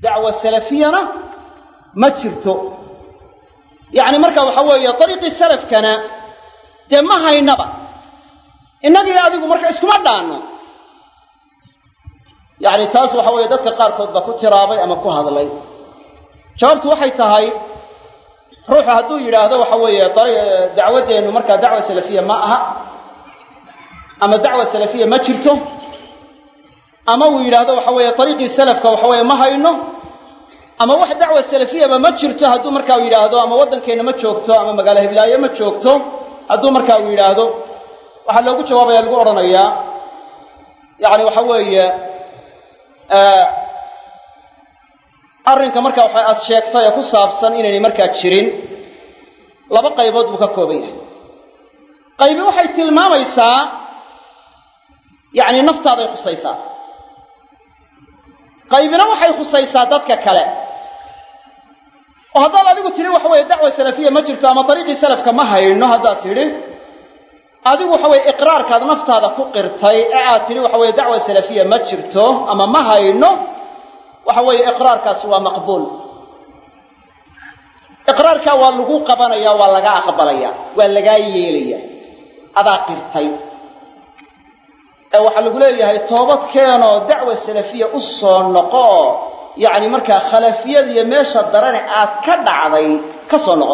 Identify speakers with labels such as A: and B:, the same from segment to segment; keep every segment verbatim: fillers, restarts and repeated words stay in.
A: dacwa salafiyana ma jirto yacni marka waxa weeye dariiqii salafkana dee ma haynaba innagii adigu marka iskuma dhaanno yacni taas waxa weeye dadka qaarkood baa ku tiraabay ama ku hadlay jawaabtu waxay tahay ruuxu hadduu yidhaahdo waxa weeye dacwaddeennu markaa dacwa salafiya ma aha ama dacwa salafiya ma jirto ama uu yidhaahdo waxa weeye dariiqii salafka waxa weeye ma hayno ama wax dacwa salafiyaba ma jirto hadduu markaa uu yidhaahdo ama waddankeenna ma joogto ama magaalo hiblaayo ma joogto hadduu markaa uu yidhaahdo waxaa loogu jawaabaya lagu odhanayaa yacni waxa weeye arrinka markaa waxa aad sheegtay ee ku saabsan inaynay markaa jirin laba qaybood buu ka kooban yahay qaybi waxay tilmaamaysaa yacni naftaaday khusaysaa qaybina waxay khusaysaa dadka kale oo haddaad adigu tidhi waxa weeye dacwa salafiya ma jirto ama dariiqii salafka ma hayno haddaad tidhi adigu waxa weeye iqraarkaad naftaada ku qirtay ee aad tidhi waxa weeye dacwa salafiya ma jirto ama ma hayno waxa weeye iqraarkaasi waa maqbuul iqraarkaa waa lagu qabanaya waa laga aqbalaya waa lagaa yeelaya adaa qirtay ee waxaa lagu leeyahay toobad keenoo dacwa salafiya u soo noqo yacni markaa khalafiyada iyo meesha darane aad ka dhacday ka soo noqo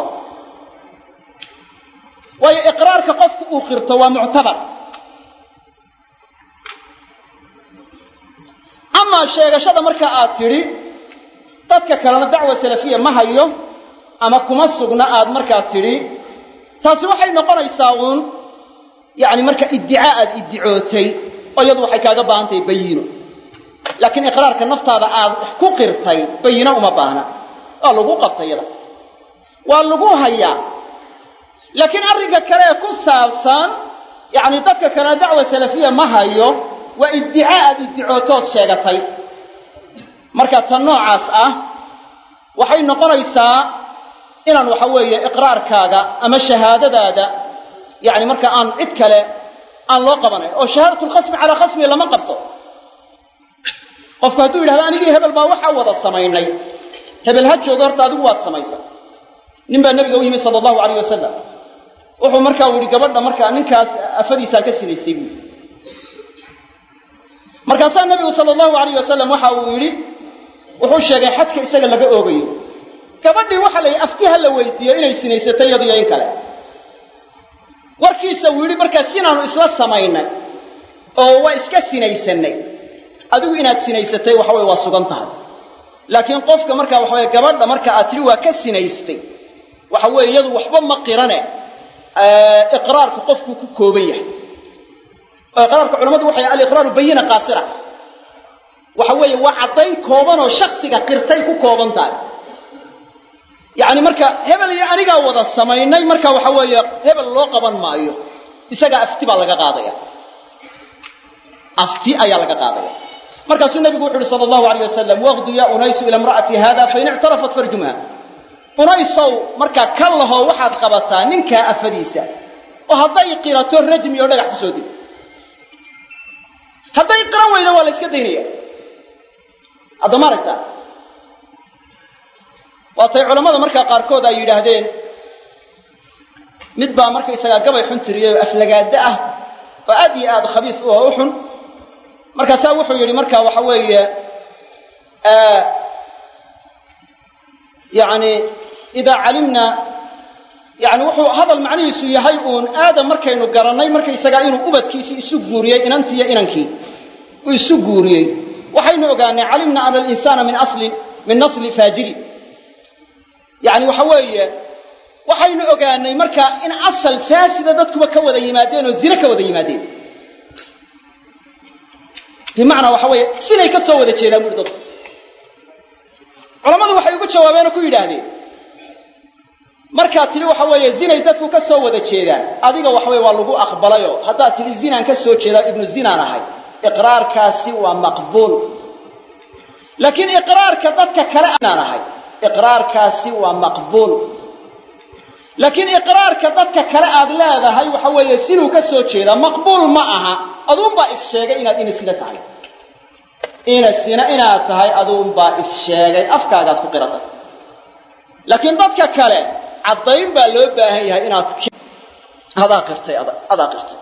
A: waayo iqraarka qofku uu qirto waa muctabar amaa sheegashada marka aad tidhi dadka kalena dacwa salafiya ma hayo ama kuma sugna aad markaa tidhi taasi waxay noqonaysaa uun yacni marka iddicaa aad iddicootay oo iyadu waxay kaaga baahan tahay bayiino laakiin iqraarka naftaada aad ku qirtay bayino uma baahna waa lagu qabtay iyada waa lagu hayaa laakiin arrinka kale ee ku saabsan yacni dadka kalena dacwa salafiya ma hayo waa iddicaa aad iddicootood sheegatay marka tan noocaas ah waxay noqonaysaa inaan waxa weeye iqraarkaaga ama shahaadadaada yacni marka aan cid kale aan loo qabanayn oo shahaadatulkhasmi calaa khasmi lama qabto qofku hadduu yidhahdo anigii hebel baa waxaa wada samaynay hebel ha joogo horta adigu waad samaysa nin baa nebiga u yimi sala allahu alayh wasalam wuxuu markaa u yidhi gabadha markaa ninkaas afadiisaan ka sinaystay buui markaasaa nebigu sala allahu alayh wasalam waxa uu yidhi wuxuu sheegay xadka isaga laga oogayo gabadhii waxa la yidhi aftiha la weydiiyo inay sinaysatay iyadu iyo in kale warkiisa uu yidhi markaa sinaanu isla samaynay oo waa iska sinaysanay adigu inaad sinaysatay waxa weye waa sugan tahay laakiin qofka markaa waxa weye gabadha marka aad tidhi waa ka sinaystay waxa weeye iyadu waxba ma qirane iqraarku qofkuu ku kooban yahay oo iqraarka culamadu waxay aliqraaru bayina qaasira waxa weeye waa caddayn kooban oo shaksiga qirtay ku kooban tahay yacni marka hebel iyo anigaa wada samaynay marka waxa weeye hebel loo qaban maayo isagaa afti baa laga qaadaya afti ayaa laga qaadaya markaasuu nebigu wuxu uhi sala allahu alayh wasalam waqdu yaa unaysu ila imra'ati hada fain ictarafat farjumha unaysow markaa ka laho waxaad qabataa ninkaa afadiisa oo hadday qirato rajmi oo dhagax ku soo dil hadday qiran weyda waa la yska daynaya hadda ma aragtaa waatay culammada markaa qaarkood ay yidhaahdeen mid baa markaysagaa gabay xun tiriyey oo aflagaada ah oo aad iyo aad khabiis u ah u xun markaasaa wuxuu yidhi markaa waxa weeye yani idaa calimna yani wuxuu hadal macnihiisu yahay uun aadam markaynu garannay markaysagaa inuu ubadkiisii isu guuriyey inantii iyo inankii uu isu guuriyey waxaynu ogaanay calimna ana alinsaana min aslin min nasli faajiri yani waxa weeye waxaynu ogaanay markaa in asal faasida dadkuba ka wada yimaadeen oo zine ka wada yimaadeen bimacnaa waxa weeye sinay ka soo wada jeedaan buuri dadku culammadu waxay ugu jawaabeen oo ku yidhaahdeen markaad tidhi waxa weeye zinay dadku ka soo wada jeedaan adiga waxa weye waa lagu aqbalayoo haddaad tidhi zinaan ka soo jeedaa ibnu zinaan ahay iqraarkaasi waa maqbuul laakiin iqraarka dadka kale aanaan ahay iqraarkaasi waa maqbuul laakiin iqraarka dadka kale aad leedahay waxa weeye sinuu ka soo jeedaa maqbuul ma aha aduunbaa is sheegay inaad ina sida tahay ina sina inaad tahay aduun baa is sheegay afkaagaad ku qiratay laakiin dadka kale cadayn baa loo baahan yahay inaad hada qirtay hada qirtay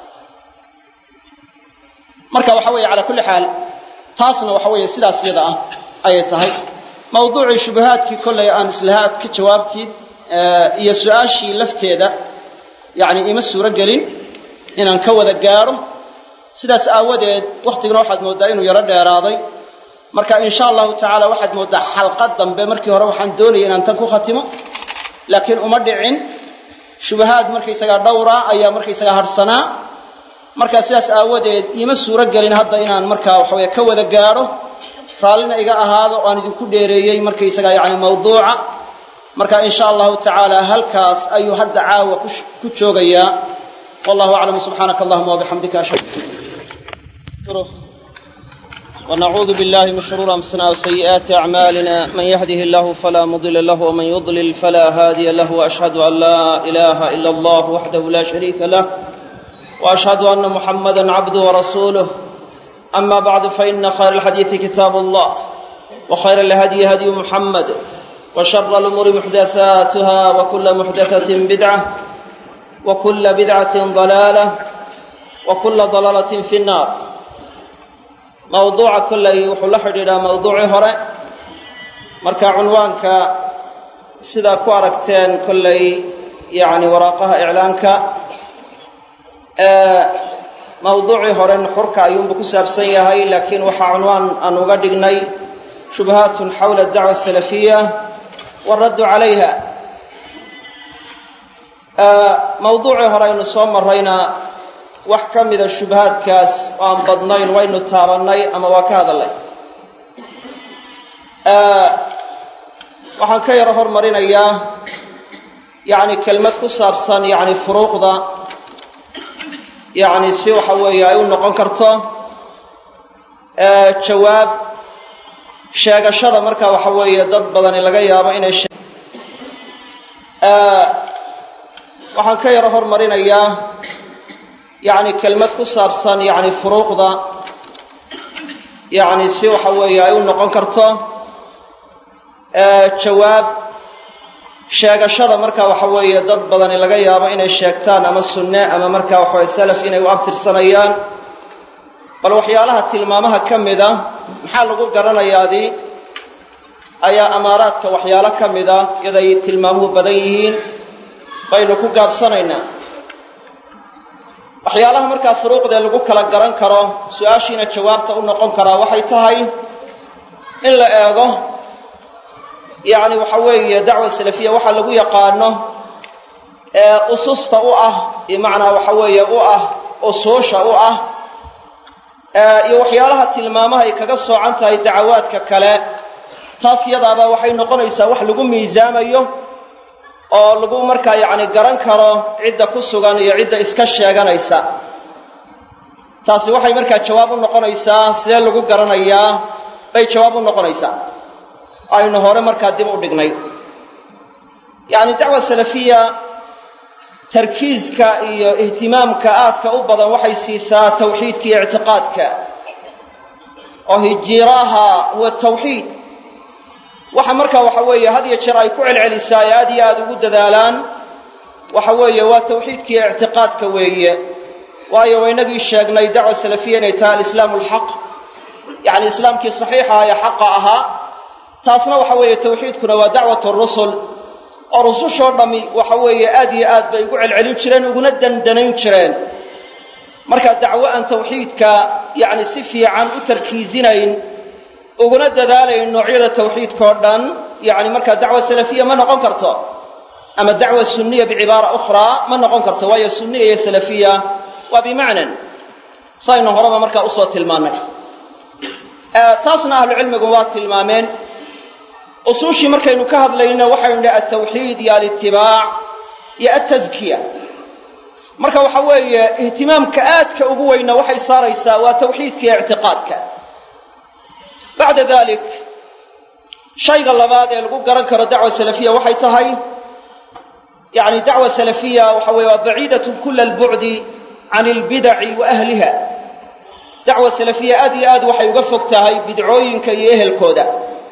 A: marka waxa weeye ala kulli xaal taasna waxa weeye sidaas iyada ah ay tahay mawduuci shubahaadkii kullay aan islahaad ka jawaabtid iyo su'aashii lafteeda yaani ima suura galin inaan ka wada gaaro sidaas aawadeed waqtigan waxaad moodaa inuu yara dheeraaday marka insha Allah ta'ala waxaad moodaa xalqad dambe markii hore waxaan doonayay inaan tan ku khatimo laakiin uma dhicin shubahaad markii isaga dhowra ayaa markii isaga harsanaa marka sidaas aawadeed ima suura galin hadda inaan marka waxa weeye ka wada gaaro raalina iga ahaado oo aan idinku dheereeyay markii isaga yaani mawduuca marka insha Allah ta'ala halkaas ayuu hadda caawa ku joogaya wallahu a'lam subhanaka allahumma wa bihamdika ashhadu ونعوذ بالله من شرور أنفسنا وسيئات أعمالنا من يهده الله فلا مضل له ومن يضلل فلا هادي له وأشهد أن لا إله إلا الله وحده لا شريك له وأشهد أن محمدا عبده ورسوله أما بعد فإن خير الحديث كتاب الله وخير الهدي هدي محمد وشر الأمور محدثاتها وكل محدثة بدعة وكل بدعة ضلالة وكل ضلالة في النار موضوع كله وحول حديدا موضوع هراء مركا عنوانك سيدا كواركتين كله يعني وراقها إعلانك آه موضوع هراء حركة يوم بكساب سيهاي لكن وحا عنوان أن أقدقني شبهات حول الدعوة السلفية والرد عليها آه موضوع هراء نصوم مرينا وحكم إذا الشبهات كاس وأن بدنين وين تابني أما وكذا الله آه وحن كير هرمرين إياه يعني كلمة كسابسان يعني فروق ذا يعني سيو حويا يقول نقنكرته آه جواب شاق الشذا مركا وحويا ضد بدن لقيا بين الش آه وحن كير هرمرين إياه يعني كلمة كسابسان يعني فروق ذا يعني سيو حويا يقول نقنكرته آه جواب شاق الشذا مركا وحويا ضد بدن لقيا بين الشاكتان أما السنة أما مركا وحويا سلف إنه وأبتر سنيان بل وحيالها تلمامها كم ذا محال لقول قرنا يادي أيا أمارات كوحيالها كم ذا إذا يتلمامه بديهين بينكو قاب سنينا waxyaalaha marka furuuqda lagu kala garan karo su'aashiina jawaabta u noqon kara waxay tahay in la eego yaani waxa weeye dacwa salafiya waxa lagu yaqaano ee ususta u ah ee macna waxa weeye u ah usuusha u ah ee iyo waxyaalaha tilmaamaha ay kaga soocan tahay dacwaadka kale taas yadaaba waxay noqonaysaa wax lagu miisaamayo oo lagu marka yaani garan karo cidda ku sugan iyo cidda iska sheeganaysa taasi waxay marka jawaab u noqonaysaa sidee lagu garanayaa bay jawaab u noqonaysaa aynu hore marka dib u dhignay yaani dacwa salafiya tarkiiska iyo ihtimaamka aadka u badan waxay siisaa tawxiidka iyo i'tiqaadka oo hijiraha wa tawxiid waxa marka waxa weeye had iyo jeer ay ku celcelisaa aad iyo aad ugu dadaalaan waxa weeye waa tawxiidka iyo i'tiqaadka weeye waayo waynagii sheegnay dacwa salafiya inay tahay islaamul haq yaani islaamkii saxiixa ah ee xaqa ahaa taasna waxa weeye tawxiidkuna waa dacwatu rusul oo rusushoo dhami waxa weeye aad iyo aad bay ugu celcelin jireen uguna dandanayn jireen marka dacwo aan tawxiidka yaani si fiican u tarkiisinayn uguna dadaalayn noocyada tawxiidka oo dhan yaani marka dacwa salafiya ma noqon karto ama dacwa sunniya bi'ibara ukhra ma noqon karto waayo sunniya iyo salafiya waa bimacnan sayna horaba marka u soo tilmaanay ee taasna ahlu cilmigu waa tilmaameen usuushi markaynu ka hadlayno waxaynu leeyahay at-tawxiid iyo al-ittibaa' iyo at-tazkiya marka waxa weeye ihtimaamka aadka ugu weyna waxay saaraysaa waa tawxiidka iyo i'tiqaadka بعد ذلك شيء غلبات lagu garan karo dacwa salafiya waxay tahay يعني دعوة سلفية وحوي بعيدة كل البعد عن البدع وأهلها dacwa salafiya aad iyo aad waxay uga fog tahay bidcooyinka iyo ehelkooda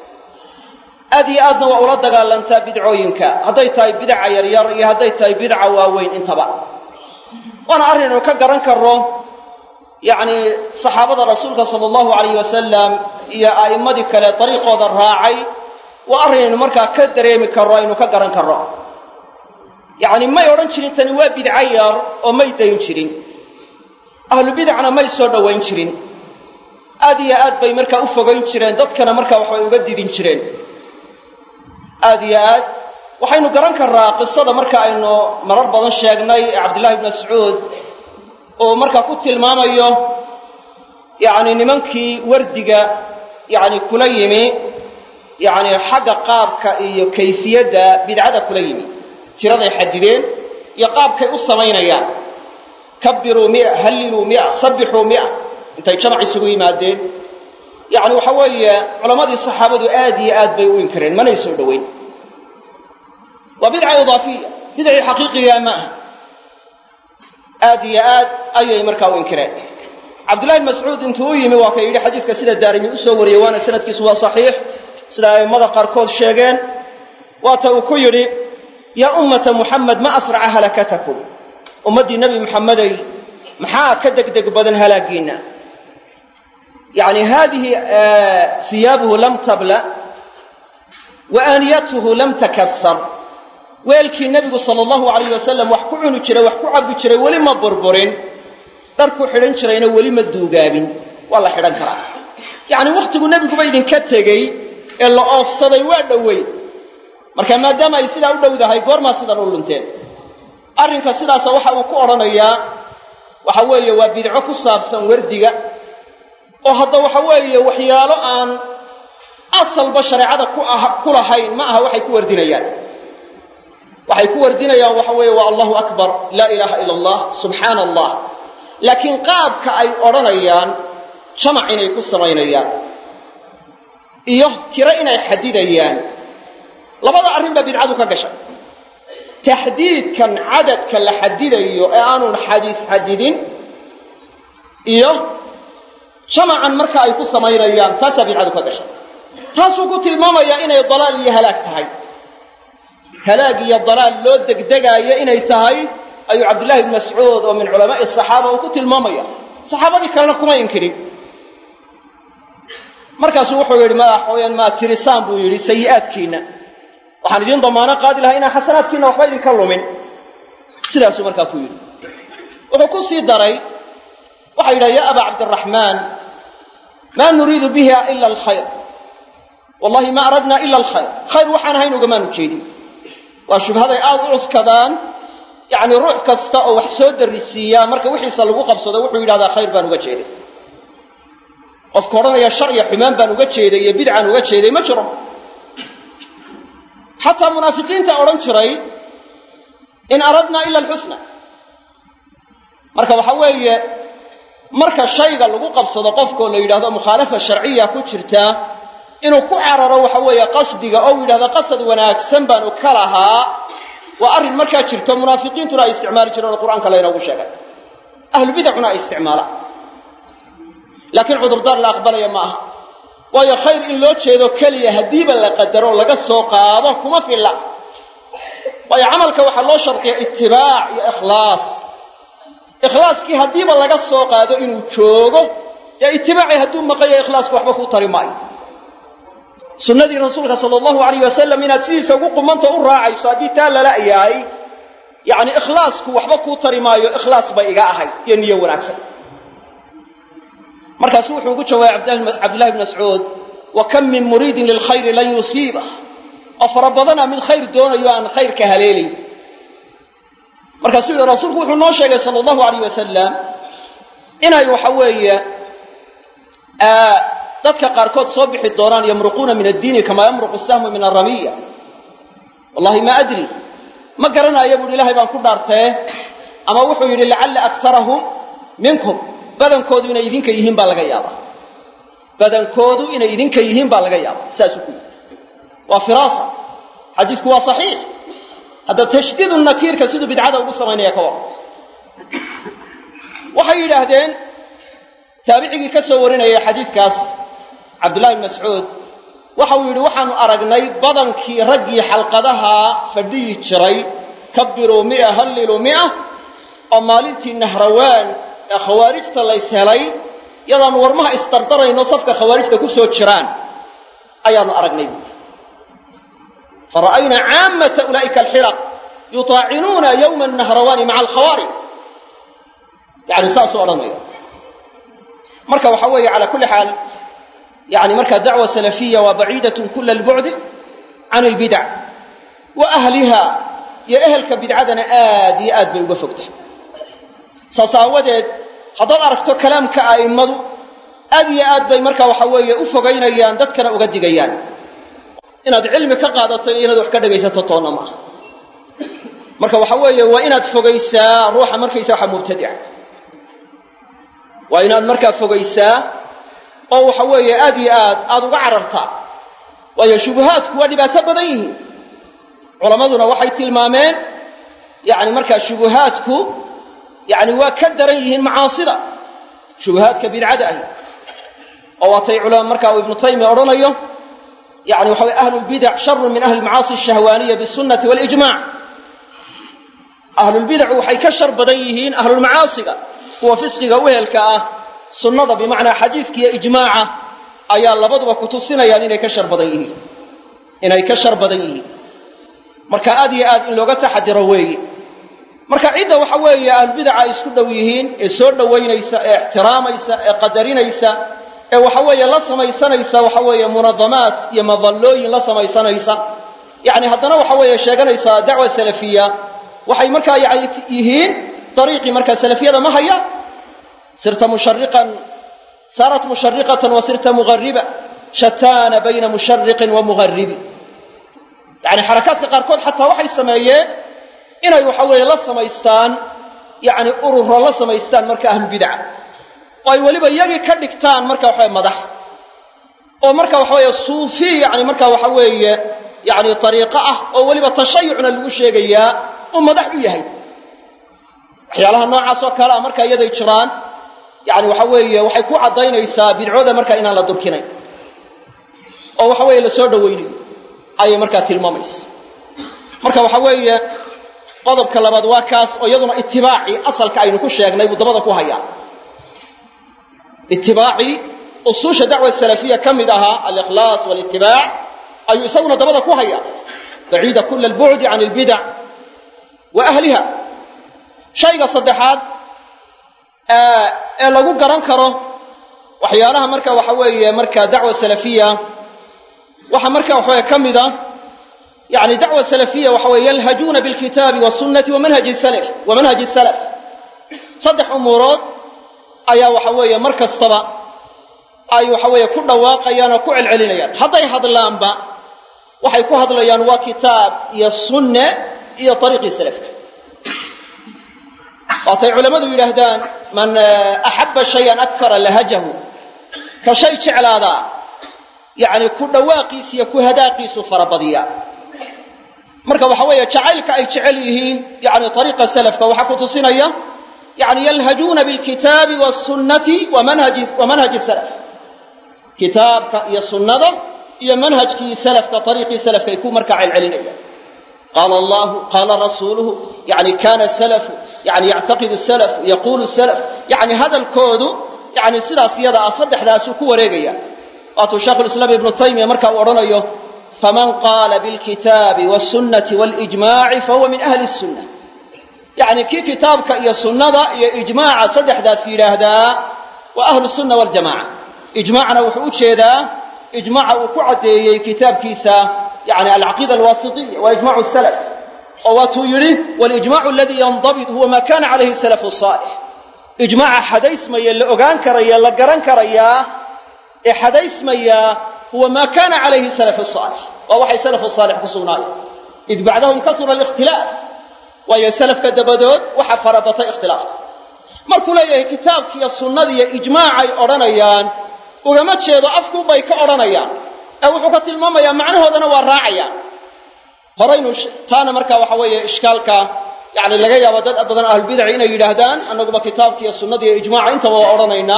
A: aad iyo aadna waa ula dagaalantaa bidcooyinka hadday tahay bidaca yaryar iyo hadday tahay bidaca waaweyn intaba waana arrinaynu ka garan karro yacni saxaabada rasuulka sala allahu alayh wasalam iyo a'immadii kale dariiqooda raacay waa arrinaynu markaa ka dareemi karro aynu ka garan karro yacni may odhan jirin tani waa bidco yar oo may dayn jirin ahlu bidacna may soo dhowayn jirin aad iyo aad bay markaa u fogayn jireen dadkana markaa waxbay uga didin jireen aad iyo aad waxaynu garan karraa qisada marka aynu marar badan sheegnay ee cabdillahi ibn mascuud oo markaa ku tilmaamayo yacni nimankii wardiga yacni kula yimi yacni xagga qaabka iyo kayfiyadda bidcada kula yimi tiraday xadideen iyo qaabkay u samaynayaan kabbiruu mia halliluu mia sabbixuu mia intay jamac isugu yimaadeen yacni waxa weeye culammadii saxaabadu aad iyo aad bay u inkireen manay soo dhoweyn waa bidca idaafiya bidcii xaqiiqiga ma aha aad iyo aad ayay markaa u inkireen cabdullahi ibn mascuud intuu u yimi waa ka yidhi xadiiska sida daarimi u soo wariyey waana sanadkiisu waa saxiix sida a'immada qaarkood sheegeen waata uu ku yidhi yaa ummata muxamed ma asraca halakatakum ummaddii nebi muxammeday maxaa ka degdeg badan halaagiinna yacni haadihi siyaabuhu lam tabla wa aaniyatuhu lam takassar weelkii nebigu sala allahu alayh wasalam wax ku cuni jiray wax ku cabbi jiray weli ma burburin dharkuu xidhan jirayna weli ma duugaabin waa la xidhan karaa yacni wakhtigu nebiguba idinka tegey ee la oofsaday waa dhowey marka maadaama ay sidaa u dhowdahay goormaa sidan u lunteen arrinka sidaasa waxa uu ku odhanayaa waxa weeye waa bidco ku saabsan wardiga oo hadda waxa weeye waxyaalo aan asalba shareecada ku ah ku lahayn ma aha waxay ku wardinayaan waxay ku wardinayaan waxa weeye waa allahu akbar laa ilaaha ila allah subxaana allah laakiin qaabka ay odhanayaan jamac inay ku samaynayaan iyo tiro inay xadidayaan labada arrin baa bidcadu ka gashay taxdiidkan cadadka la xadidayo ee aanun xadiis xadidin iyo jamacan marka ay ku samaynayaan taasaa bidcadu ka gashay taasuu ku tilmaamayaa inay dalaal iyo halaag tahay halaag iyo dalaal loo degdegaayo inay tahay ayuu cabdullahi ibn mascuud oo min culamaa'i saxaaba uu ku tilmaamaya saxaabadii kalena kuma inkirin markaasuu wuxuu yidhi madaxooyan maa tirisaan buu yidhi sayi'aadkiinna waxaan idiin damaano qaadi lahaa inaan xasanaadkiinna waxba idinka lumin sidaasuu markaa ku yidhi wuxuu ku sii daray waxaa yidhaha ya abaa cabdiraxmaan maa nuriidu biha ila alkhayr wallahi ma aradna ila alkhayr khayr waxaan ahayn ugamaanu jeedin waa shubhaday aad u cuskadaan yacni ruux kasta oo wax soo darrisiiyaa marka wixiisa lagu qabsado wuxuu yidhahdaa khayr baan uga jeeday qofka odhanaya shar iyo xumaan baan uga jeeday iyo bidcaan uga jeeday ma jiro xataa munaafiqiinta odhan jiray in aradna ila alxusna marka waxa weeye marka shayga lagu qabsado qofkoo la yidhahdo mukhaalafa sharciya ku jirtaa inuu ku cararo waxa weeye qasdiga oo yidhahdo qasad wanaagsan baanu ka lahaa waa arrin markaa jirto munaafiqiintuna ay isticmaali jireen oo qur'aanka laynoogu sheegay ahlu bidacuna ay isticmaalaan laakiin cudurdaar la aqbalaya ma aha waayo khayr in loo jeedo keliya haddiiba la qadaro laga soo qaado kuma filla waayo camalka waxaa loo shartiya itibaac iyo ikhlaas ikhlaaskii haddiiba laga soo qaado inuu joogo dee itibaacii hadduu maqayo ikhlaasku waxba kuu tari maayo sunnadii rasuulka sala allahu alayh wasalam inaad sidiisa ugu qumanto u raacayso haddii taa lala yahay yacni ikhlaasku waxba kuu tari maayo ikhlaas bay iga ahay iyo niyo wanaagsan markaasuu wuxuu ugu jawaabay cabdullahi ibn mascuud wa kam min muriidin lilkhayri lan yusiibah oo fara badana mid khayr doonayo aan khayrka haleelayn markaasuu yidhi rasuulku wuxuu noo sheegay sala allahu alayh wasalam inay waxa weeye dadka qaarkood soo bixi doonaan yamruquuna min addiini kamaa yamruqu sahmu min aramiya wallahi ma adri ma garanayo buuhi ilahay baan ku dhaartee ama wuxuu yidhi lacalla akarahum minkum badankoodu inay idinka yihiin baa laga yaabaa badankoodu inay idinka yihiin baa laga yaabaa saasuu ku yidhi waa firaasa xadiisku waa saxiix hadda tashdiidu nakiirka siduu bidcada ugu samaynaya ka war waxay yidhaahdeen taabicigii ka soo warinayay xadiidkaas cabdullahi ibn mascuud waxa uu yidhi waxaanu aragnay badankii raggii xalqadaha fadhiyi jiray kabiruu mia halliluu mia oo maalintii nahrawaan ee khawaarijta lays helay yadaan warmaha isdardarayno safka khawaarijta ku soo jiraan ayaanu aragnay fara'ayna caamata ulaa'ika alxiraq yutaacinuuna yowma annahrawaani maca alkhawaarij yani saasuu odhanaya marka waxa weeye calaa kulli xaal yani markaa dacwa salafiya waa baciidatun kula albucdi can albidac wa ahliha iyo ehelka bidcadana aad iyo aad bay uga fogtahay saas aawadeed haddaad aragto kalaamka a'immadu aad iyo aad bay markaa waxa weeye u fogaynayaan dadkana uga digayaan inaad cilmi ka qaadato iyo inaad wax ka dhegaysato toonna maaha marka waxa weeye waa inaad fogaysaa ruuxa markaysa waxa mubtadica waa inaad markaa fogaysaa oo waxa weeye aad iyo aad aad uga carartaa waayo shubuhaadku waa dhibaato badan yihiin culammaduna waxay tilmaameen yani markaa shubuhaadku yani waa ka daran yihiin macaasida shubuhaadka bidcada ahi oo waatay culama markaa uu ibnu taymiya odhanayo yani waxa weye ahlu lbidac sharun min ahli lmacaasi ashahwaaniya bisunnati walijmac ahlulbidacu waxay ka shar badan yihiin ahlulmacaasiga kuwa fisqiga uhelka ah sunnada bimacnaa xadiiska iyo ijmaaca ayaa labaduba ku tusinayaan inay ka shar badan yihiin inay ka shar badan yihiin marka aad iyo aad in looga taxadiro weeye marka cidda waxa weeye ahlulbidaca ay isku dhow yihiin ee soo dhowaynaysa ee ixtiraamaysa ee qadarinaysa ee waxa weeye la samaysanaysa waxa weeye munadamaad iyo madallooyin la samaysanaysa yani haddana waxa weeye sheeganaysaa dacwa salafiya waxay markaa yani yihiin dariiqii markaa salafiyada ma haya sirta mushariqan saarat mushariqatan wa sirta mughariba shataana bayna mushariqin wa mugharibi yani xarakaadka qaarkood xataa waxay sameeyeen inay waxa weeye la samaystaan yani ururo la samaystaan marka ahlulbidca oo ay weliba iyagii ka dhigtaan marka waxa weye madax oo marka waxa weeye suufi yani marka waxa weeye yani ariiqo ah oo weliba tashayucna lagu sheegayaa uu madax u yahay waxyaalaha noocaas oo kale a marka iyaday jiraan yani waxa weeye waxay ku caddaynaysaa bidcooda marka inaan la durkinayn oo waxa weeye la soo dhowaynayo ayay markaa tilmaamaysa marka waxa weeye qodobka labaad waa kaas oo iyaduna itibaacii asalka aynu ku sheegnay buu dabada ku hayaa itibaacii usuusha dacwa salafiya ka mid ahaa alikhlaas walitibaac ayuu isaguna dabada ku hayaa baciida kula albucdi can albidac wa ahliha shayga saddexaad ee lagu garan karo waxyaalaha marka waxa weeye marka dacwa salafiya waxa marka waxa ka mid ah yani dacwa salafiya waxa weeye yalhajuuna bilkitaabi wasunnati wa manhaji salaf wa manhaji salaf saddex umuurood ayaa waxa weeye mar kastaba ay waxa weeye ku dhawaaqayaan oo ku celcelinayaan hadday hadlaanba waxay ku hadlayaan waa kitaab iyo sunne iyo ariiqii salafka waatay culammadu yidhaahdaan man axabba shayan akara lahajahu ka shay jeclaadaa yani ku dhawaaqiisa iyo ku hadaaqiisu farabadiya marka waxa weeye jacaylka ay jecel yihiin yani ariiqa salafka waxaa ku tusinaya yani yalhajuuna bilkitaabi wasunnati wa manhaji salaf kitaabka iyo sunnada iyo manhajkii salafka ariiqii salafka ay ku markaa celcelinayaan qaala allahu qaala rasuuluhu yani kana salafu yani yactaqidu salafu yaquulu salaf yani hadalkoodu yani sidaas iyada ah saddexdaasuu ku wareegaya waatuu shaekhulislaam ibnu taymiya marka uu odhanayo faman qaala bilkitaabi wasunnati walijmaaci fahuwa min ahli sunna yani kii kitaabka iyo sunnada iyo ijmaaca saddexdaas yidhaahdaa waa ahlu sunna waljamaca ijmaacna wuxuu u jeedaa ijmaaca uu ku caddeeyey kitaabkiisa yani alcaqiida alwaasitiya waa ijmacu salaf oo waatuu yidhi walijmacu aladii yandabit huwa ma kana calayhi salafu saalix ijmaaca xadaysmaya la ogaan karaya la garan karayaa ee xadaysmaya huwa ma kana calayhi salafu saalix waa waxay salafu saalix ku sugnaayeen id bacdahum kasura alikhtilaaf waayo salafka dabadood waxa farabatay ikhtilaafka markuu leeyahay kitaabkiiyo sunnadiiyo ijmaacay odhanayaan ugama jeedo afkuubay ka odhanayaan ee wuxuu ka tilmaamayaa macnahoodana waa raacayaan horaynu taana markaa waxa weeye ishkaalka yani laga yaabo dad badan ahlulbidaci inay yidhaahdaan annaguba kitaabkiiyo sunnadiiyo ijmaaca intaba waa odhanaynaa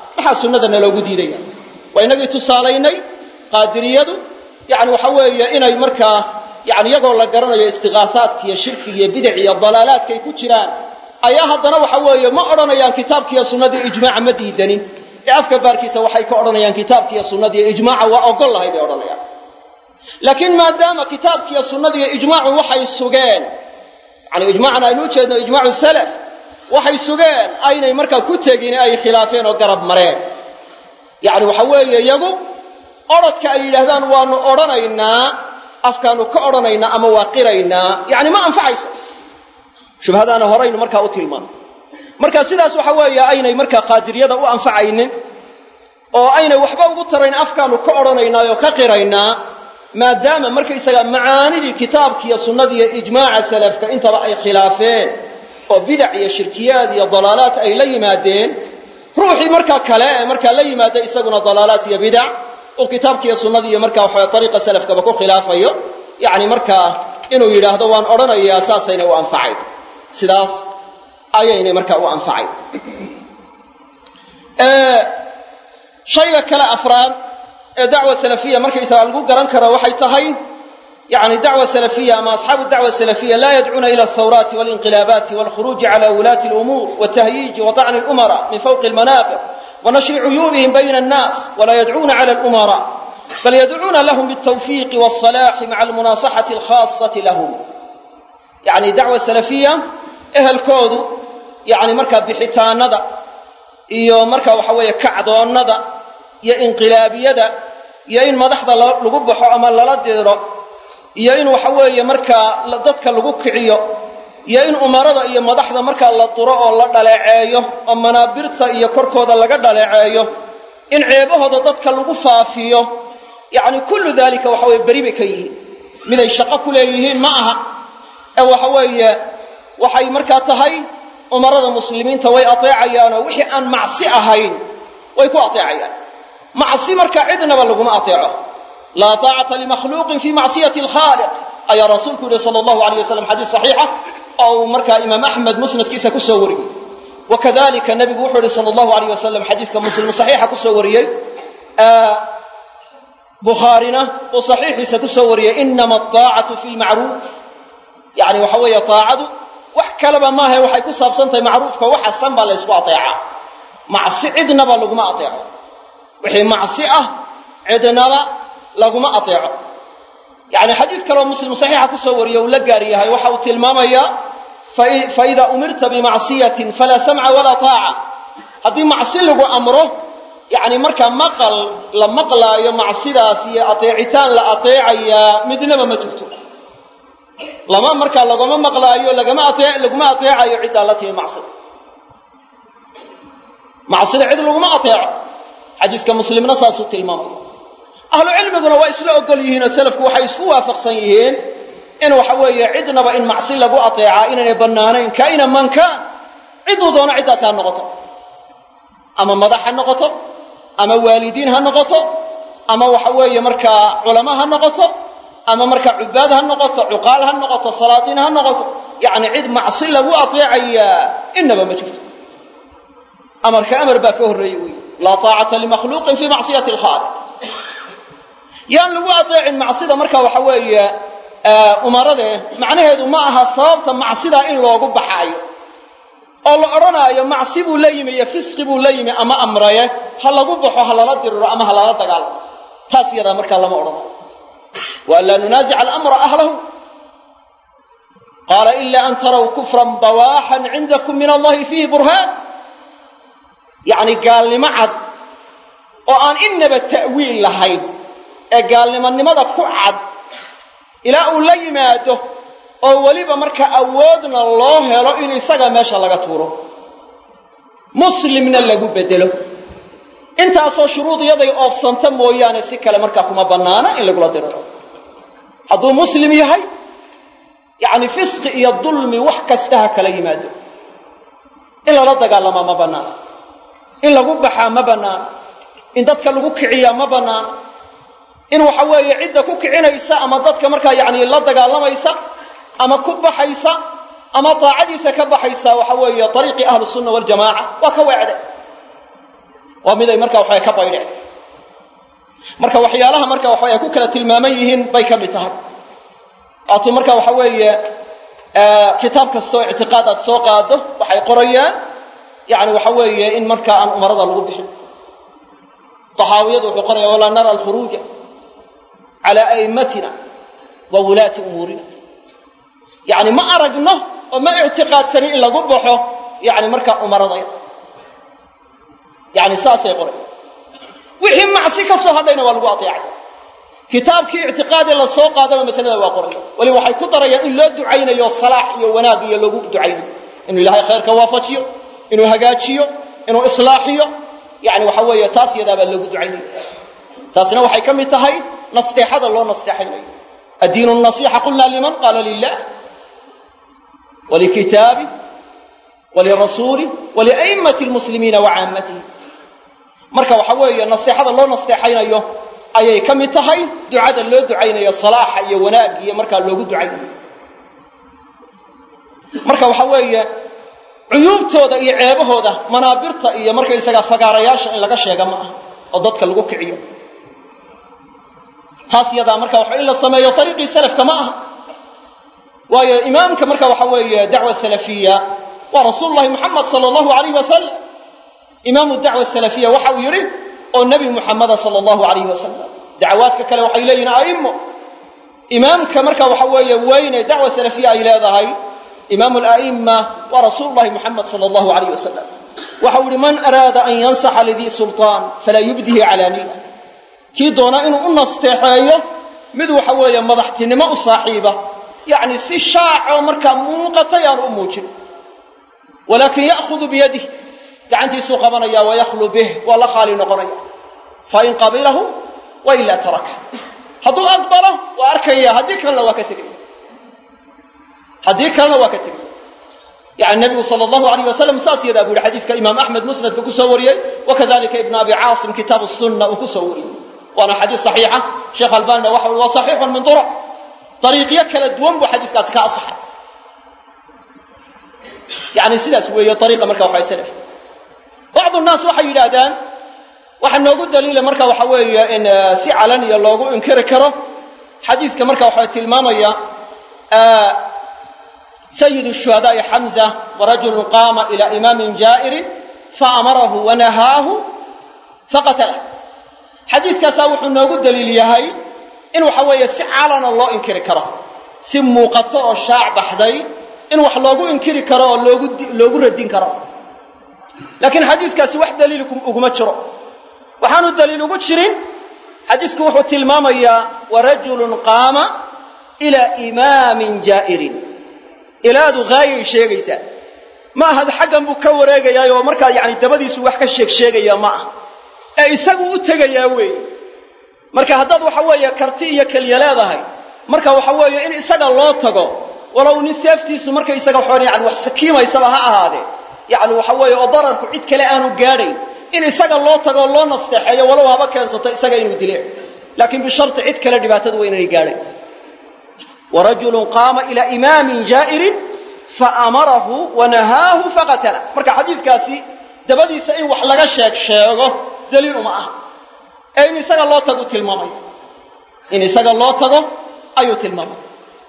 A: maxaa sunnadana loogu diidaya waa inagii tusaalaynay qaadiriyadu yani waxa weeye inay markaa yani iyagoo la garanayo istiqaasaadka iyo shirkiga iyo bidac iyo dalaalaadka ay ku jiraan ayaa haddana waxa weeye ma odhanayaan kitaabkiiyo sunnadii ijmaaca ma diidanin ee afka baarkiisa waxay ka odhanayaan kitaabkiiyo sunnadii ijmaaca waa ogol lahay bay odhanayaan laakiin maadaama kitaabkiiyo sunnadii ijmaacu waxay sugeen yani ijmaacana aynu u jeedno ijmaacu salaf waxay sugeen aynay markaa ku tegin ay khilaafeen oo garab mareen yani waxa weeye iyagu orodka ay yidhaahdaan waanu odhanaynaa afkaanu ka odhanaynaa ama waa qiraynaa yani ma anfacayso shubhadaana horaynu markaa u tilmaano marka sidaas waxa weeye aynay markaa qaadiriyada u anfacaynin oo aynay waxba ugu tarayn afkaanu ka odhanaynaayo ka qiraynaa maadaama markaysaga macaanidii kitaabkiiyo sunnadiiyo ijmaaca salafka intaba ay khilaafeen oo bidac iyo shirkiyaad iyo dalaalaat ay la yimaadeen ruuxii markaa kale ee markaa la yimaada isaguna dalaalaat iyo bidac oo kitaabkiiyo sunnadii iyo markaa waxa ariiqa salafkaba ku khilaafayo yani markaa inuu yidhaahdo waan odhanayaa saasayna u anfacayn sidaas ayaynay markaa u anfacayn shayga kale afraad ee dacwa salafiya markaysaga lagu garan karo waxay tahay yani dacwa salafiya ama asxaabu dacwa salafiya laa yadcuuna ila althawraati walinqilaabaati walkhuruuji cala wulaati alumuur watahyiiji wa tacni alumara min fawqi almanaabir ونشر عيوبهم بين الناس ولا يدعون على الأمراء بل يدعون لهم بالتوفيق والصلاح مع المناصحة الخاصة لهم يعني دعوة سلفية أهل كودو يعني مركب بحيتان ندا إيو مركب وحوية كعدون ندا يا انقلابية دا يا إن مدحضة لقبحو أما للديرو يا إن وحوية مركب لددك لقبكعيو iyo in umarada iyo madaxda markaa la duro oo la dhaleeceeyo oo manaabirta iyo korkooda laga dhaleeceeyo in ceebahooda dadka lagu faafiyo yani kullu dalika waxa weeye beri bay ka yihiin miday shaqo ku leeyihiin ma aha ee waxa weeye waxay markaa tahay umarada muslimiinta way ateecayaan oo wixii aan macsi ahayn way ku ateecayaan macsi markaa cidnaba laguma ateeco laa taacata limakhluuqin fii macsiyati alkhaaliq ayaa rasuulku yihi sala allahu alayh wasalam xadiis saxiixa oo markaa imaam axmed musnadkiisa ku soo wariyey wakadalika nabigu wuxuu yihi sala allahu alayh wasalam xadiiska muslim saxiixa ku soo wariyey bukhaarina uu saxiixiisa ku soo wariyey inama ataacatu fi lmacruuf yani waxa weeye taacadu wax kaleba maaha waxay ku saabsan tahay macruufka waxa san baa la ysku ateecaa macsi cidnaba laguma ateeco wixii macsi ah cidnaba laguma ateeco يعني حديث كلام مسلم صحيح كسو وريه ولا غاريها waxa uu tilmaamaya fa ida umirta bi ma'siyatin fala sam'a wala ta'a hadii macsi lagu amro yani marka maqal la maqlaayo macsidaas iyo ateecitaan la ateecaya midnaba ma jirto lama marka lagama maqlaayo lagama ateec laguma ateecayo cidaalati macsi macsi cid laguma ateeco xadiiska muslimna saasu tilmaamay ahlu cilmiguna waa isla ogol yihiin oo salafku waxay isku waafaqsan yihiin in waxa weeye cidnaba in macsi lagu ateeca inay banaanayn kaina manka ciduu doona cidaas ha noqoto ama madax ha noqoto ama waalidiin ha noqoto ama waxa weeye markaa culama ha noqoto ama markaa cubaad ha noqoto cuqaal ha noqoto salaadiin ha noqoto yani cid macsi lagu ateecaya inaba ma jirto amarka amar baa ka horreeyey wey laa taacata limakhluuqin fii macsiyati alkhaaliq yaan lagu ateecin macsida marka waxa weeye umarade macnaheedu ma aha sababta macsida in loogu baxaayo oo la oranayo macsi buu la yimi iyo fisqi buu la yimi ama amraye ha lagu baxo ha lala diriro ama ha lala dagaalo taas yada marka lama orano wa la nunazi' al-amra ahlihi qala illa an taraw kufran bawahan 'indakum min allahi fihi burhan yani gaalnimo cad oo aan inaba ta'wiil lahayn ee gaalnimanimada ku cad ilaa uu la yimaado oo waliba marka awoodna loo helo in isaga meesha laga tuuro muslimna lagu bedelo intaasoo shuruudiyaday oofsanta mooyaane si kale marka kuma banaana in lagu la diriro hadduu muslim yahay yani fisqi iyo dulmi wax kasta ha kala yimaado in lala dagaalama ma banaana in lagu baxaa ma banaana in dadka lagu kiciyaa ma banaana in waxa weeye cidda ku kicinaysa ama dadka markaa yani la dagaalamaysa ama ku baxaysa ama taacadiisa ka baxaysa waxa weeye ariiqi ahlu sunna wal jamaa waa ka weecday waa mid ay markaa waxay ka baydheen marka waxyaalaha markaa waxa ay ku kala tilmaaman yihiin bay ka mid tahay aato markaa waxa weeye kitaab kastoo ictiqaad aad soo qaado waxay qorayaan yani waxa weeye in markaa aan umarada lagu bixin tahaawiyadu wuxuu qoraya walaa nara alkhuruuja cala a'immatina wa wulaati umuurina yani ma aragno oo ma ictiqaadsanin in lagu baxo yani markaa umaradayda yani saasay qoraya wixii macsi ka soo hadhayna waa lagu ateecay kitaabkii ictiqaadi la soo qaadaba masalada waa qoraya wali waxay ku darayaan in loo ducaynayo salaax iyo wanaag iyo loogu ducaynayo inuu ilaahay khayrka waafajiyo inuu hagaajiyo inuu islaaxiyo yani waxa weeye taas iyadaabaa loogu ducaynayo taasina waxay ka mid tahay nasteexada loo nasteexaynayo addiinu nasiixa qulna liman qaala lilah walikitaabi walirasuuli walia'immati lmuslimiina wa caammatihim marka waxa weeye naseexada loo nasteexaynayo ayay ka mid tahay ducada loo ducaynayo salaaxa iyo wanaag iyo markaa loogu ducaynayo marka waxa weeye cuyuubtooda iyo ceebahooda manaabirta iyo markaysaga fagaarayaasha in laga sheega ma aha oo dadka lagu kiciyo taas yadaa marka waxa in la sameeyo dariiqii salafka ma aha waayo imaamka marka waxa weeye dacwa salafiya waa rasuulullahi muxamed sala allahu alayhi wasalam imaamu dacwa salafiya waxa uu yidhi oo nebi muxameda sala allahu alayhi wasalam dacwaadka kale waxay leeyihin a'immo imaamka marka waxa weeye weyne dacwa salafiya ay leedahay imaamu ala'imma waa rasuulullahi muxamed sala allahu alayh wasalam waxa uu yihi man araada an yansaxa lidii sulطaan falaa yubdihi calaaniya kii doona inuu u nasteexeeyo mid waxa weeye madaxtinimo u saaxiiba yacni si shaacoo markaa muuqatay aan u muujin walaakin ya'khudu biyadih gacantiisuu qabanaya wayakhlu bih waa la khaali noqonaya fain qabilahu wailaa taraka hadduu aqbalo waa arkaya haddii kalena waa ka tegaya haddii kalena waa ka tegaya yani nabigu sala allahu alayh wasalam saas yadaa buu yihi xadiiska imaam axmed musnadka ku soo wariyey wakadalika ibn abi caasim kitaabu sunna uu ku soo wariyey waana xadiis saxiixa sheekh albanina waxa ui waa saxiixun min turuq dariiqyo kala duwan buu xadiiskaasi ka asaxay yani sidaas weeye ariiqa marka waxay salaf bacdu nnaas waxay yidhaahdaan waxaa noogu daliila marka waxa weeye in si calaniya loogu inkiri karo xadiiska marka waxa tilmaamaya sayidu shuhadaai xamza warajulun qaama ila imaamin jaa'irin faamarahu wanahaahu faqatalah xadiiskaasaa wuxuu noogu daliil yahay in waxa weeye si calana loo inkiri karo si muuqato oo shaac baxday in wax loogu inkiri karo oo loogu loogu radin karo laakiin xadiiskaasi wax daliil uguma jiro waxaanu daliil ugu jirin xadiisku wuxuu tilmaamayaa warajulun qaama ilaa imaamin jaa'irin ilaadu haayay sheegaysaa ma ahad xaggan buu ka wareegayaa oo markaa yani dabadiisu wax ka sheeg sheegaya ma ah ee isagu u tegayaa weeye marka haddaad waxa weeye karti iyo keliya leedahay marka waxa weeye in isaga loo tago walow nin seeftiisu marka isaga waxaan yani wax sakiimaysaba ha ahaadee yani waxa weeye oo dararku cid kale aanu gaadhayn in isaga loo tago loo nasteexeeyo walow haba keensato isaga inuu dileen laakiin bisharti cid kale dhibaatadu waa inay gaadhayn warajulun qaama ilaa imaamin jaa'irin faamarahu wanahaahu faqatala marka xadiidkaasi dabadiisa in wax laga sheeg sheego daliil uma aha ee in isaga loo tago tilmaamay in isaga loo tago ayuu tilmaamay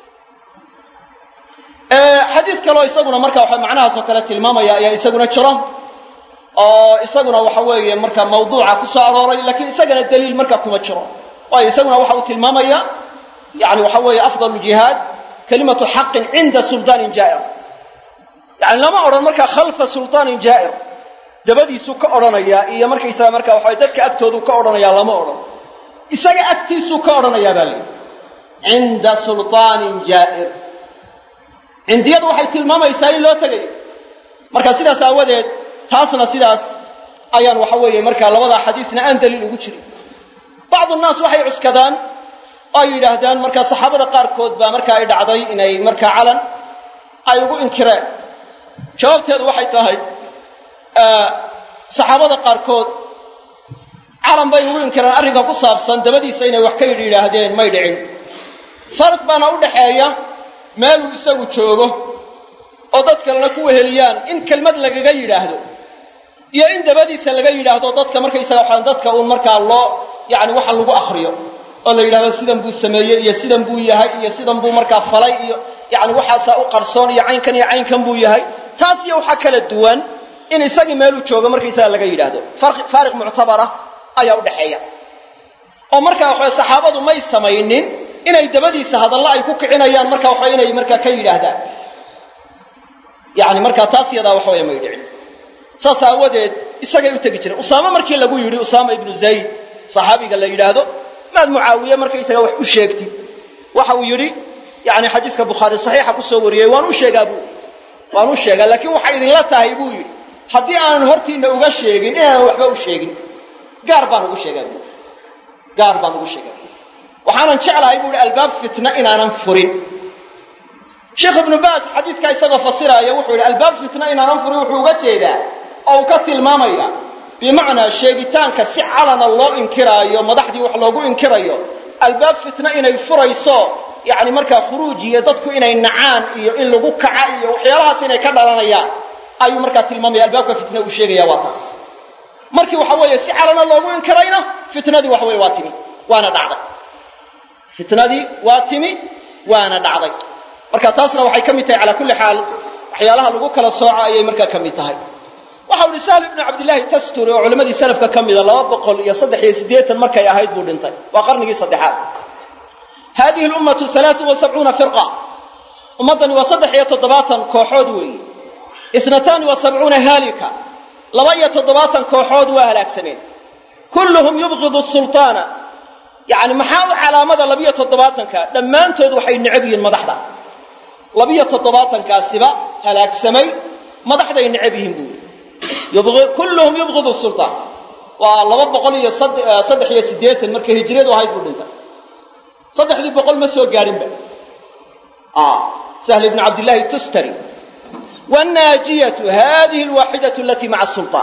A: xadiis kaloo isaguna marka waxa macnahaasoo kale tilmaamaya ayaa isaguna jiro oo isaguna waxa weeye marka mawduuca ku soo arooray laakiin isagana daliil marka kuma jiro waayo isaguna waxa uu tilmaamaya yani waxa weeye afdalu jihaad kalimatu xaqin cinda sultaanin jaa'ir yani lama odhan marka khalfa sultaanin jaa'ir dabadiisuu ka odhanayaa iyo markaysaga marka waxa dadka agtooduu ka odhanayaa lama odhan isaga agtiisuu ka odhanayaa baa leeyihi cinda sultaanin jaa'ir cindiyadu waxay tilmaamaysaa in loo tegayo marka sidaas aawadeed taasna sidaas ayaan waxa weeye markaa labadaa xadiisna aan daliil ugu jirin bacdu nnaas waxay cuskadaan oo ay yidhaahdaan markaa saxaabada qaarkood baa markaa ay dhacday inay markaa calan ay ugu inkireen jawaabteedu waxay tahay saxaabada qaarkood calan bay ugu inkireen arrinka ku saabsan dabadiisa inay wax ka yidhi yidhaahdeen may dhicin farq baana u dhaxeeya meeluu isagu joogo oo dad kalena ku weheliyaan in kelmad lagaga yidhaahdo iyo in dabadiisa laga yidhaahdo dadka markaysaga waxaan dadka uun markaa loo yani waxa lagu akhriyo oo la yidhahdo sidan buu sameeyey iyo sidan buu yahay iyo sidan buu markaa falay iyo yani waxaasaa u qarsoon iyo caynkan iyo caynkan buu yahay taas iyo waxaa kala duwan in isagii meeluu joogo markaysaga laga yidhaahdo faariq muctabara ayaa u dhaxeeya oo markaa waxa saxaabadu may samaynin inay dabadiisa hadallo ay ku kicinayaan markaa waxa inay markaa ka yidhaahdaan yani markaa taas yadaa waxa way may dhicin saas aawadeed isagay u tegi jireen usaama markii lagu yidhi usaama ibnu zayd saxaabiga la yidhaahdo maad mucaawiye markaysaga wax u sheegtid waxa uu yidhi yani xadiiska bukhaari saxiixa ku soo wariyey waan u sheegaa buu waan u sheegaa laakiin waxay idinla tahay buu yidhi haddii aanan hortiinna uga sheegin inaanan waxba u sheegin gaar baan ugu sheegaa buu gaar baan ugu sheegaa waxaanan jeclahay buu yidhi albaab fitna inaanan furin sheekh ibnu baas xadiiskaa isagoo fasiraaya wuxuu yidhi albaab fitna inaanan furin wuxuu uga jeedaa oo uu ka tilmaamaya bimacnaa sheegitaanka si calana loo inkiraayo madaxdii wax loogu inkirayo albaab fitna inay furayso yani markaa khuruuj iyo dadku inay nacaan iyo in lagu kaca iyo waxyaalahaas inay ka dhalanayaan ayuu markaa tilmaamaya albaabka fitna uu sheegaya waa taas markii waxa weeye si calana loogu inkirayna fitnadii waxa weye waa timi waana dhacday fitnadii waa timi waana dhacday marka taasna waxay ka mid tahay calaa kulli xaal waxyaalaha lagu kala sooco ayay markaa ka mid tahay waxa uu sahl ibn abdullah tasturi oo culimadii salafka kamida laba boqol iyo saddex iyo siddeetan markay ahayd buu dhintay waa qarnigii saddexaad هذه الأمة ثلاث وسبعون فرقة أمضني وصدح يتضباطا كوحود وي اثنتان وسبعون هالكة لما يتضباطا كوحود وهلاك سنين كلهم يبغض السلطان يعني محاول على مدى لبي يتضباطا كا لما انتود وحي النعبي المضحدة لبي يتضباطا كاسبا هلاك سمي مضحدة النعبيهم بول يبغض كلهم يبغض السلطان والله بقول لي صدح يا سديت المركه هجريد وهاي بودنتا صدح لي بقول ما سو غارين با اه سهل بن عبد الله التستري والناجيه هذه الواحده التي مع السلطان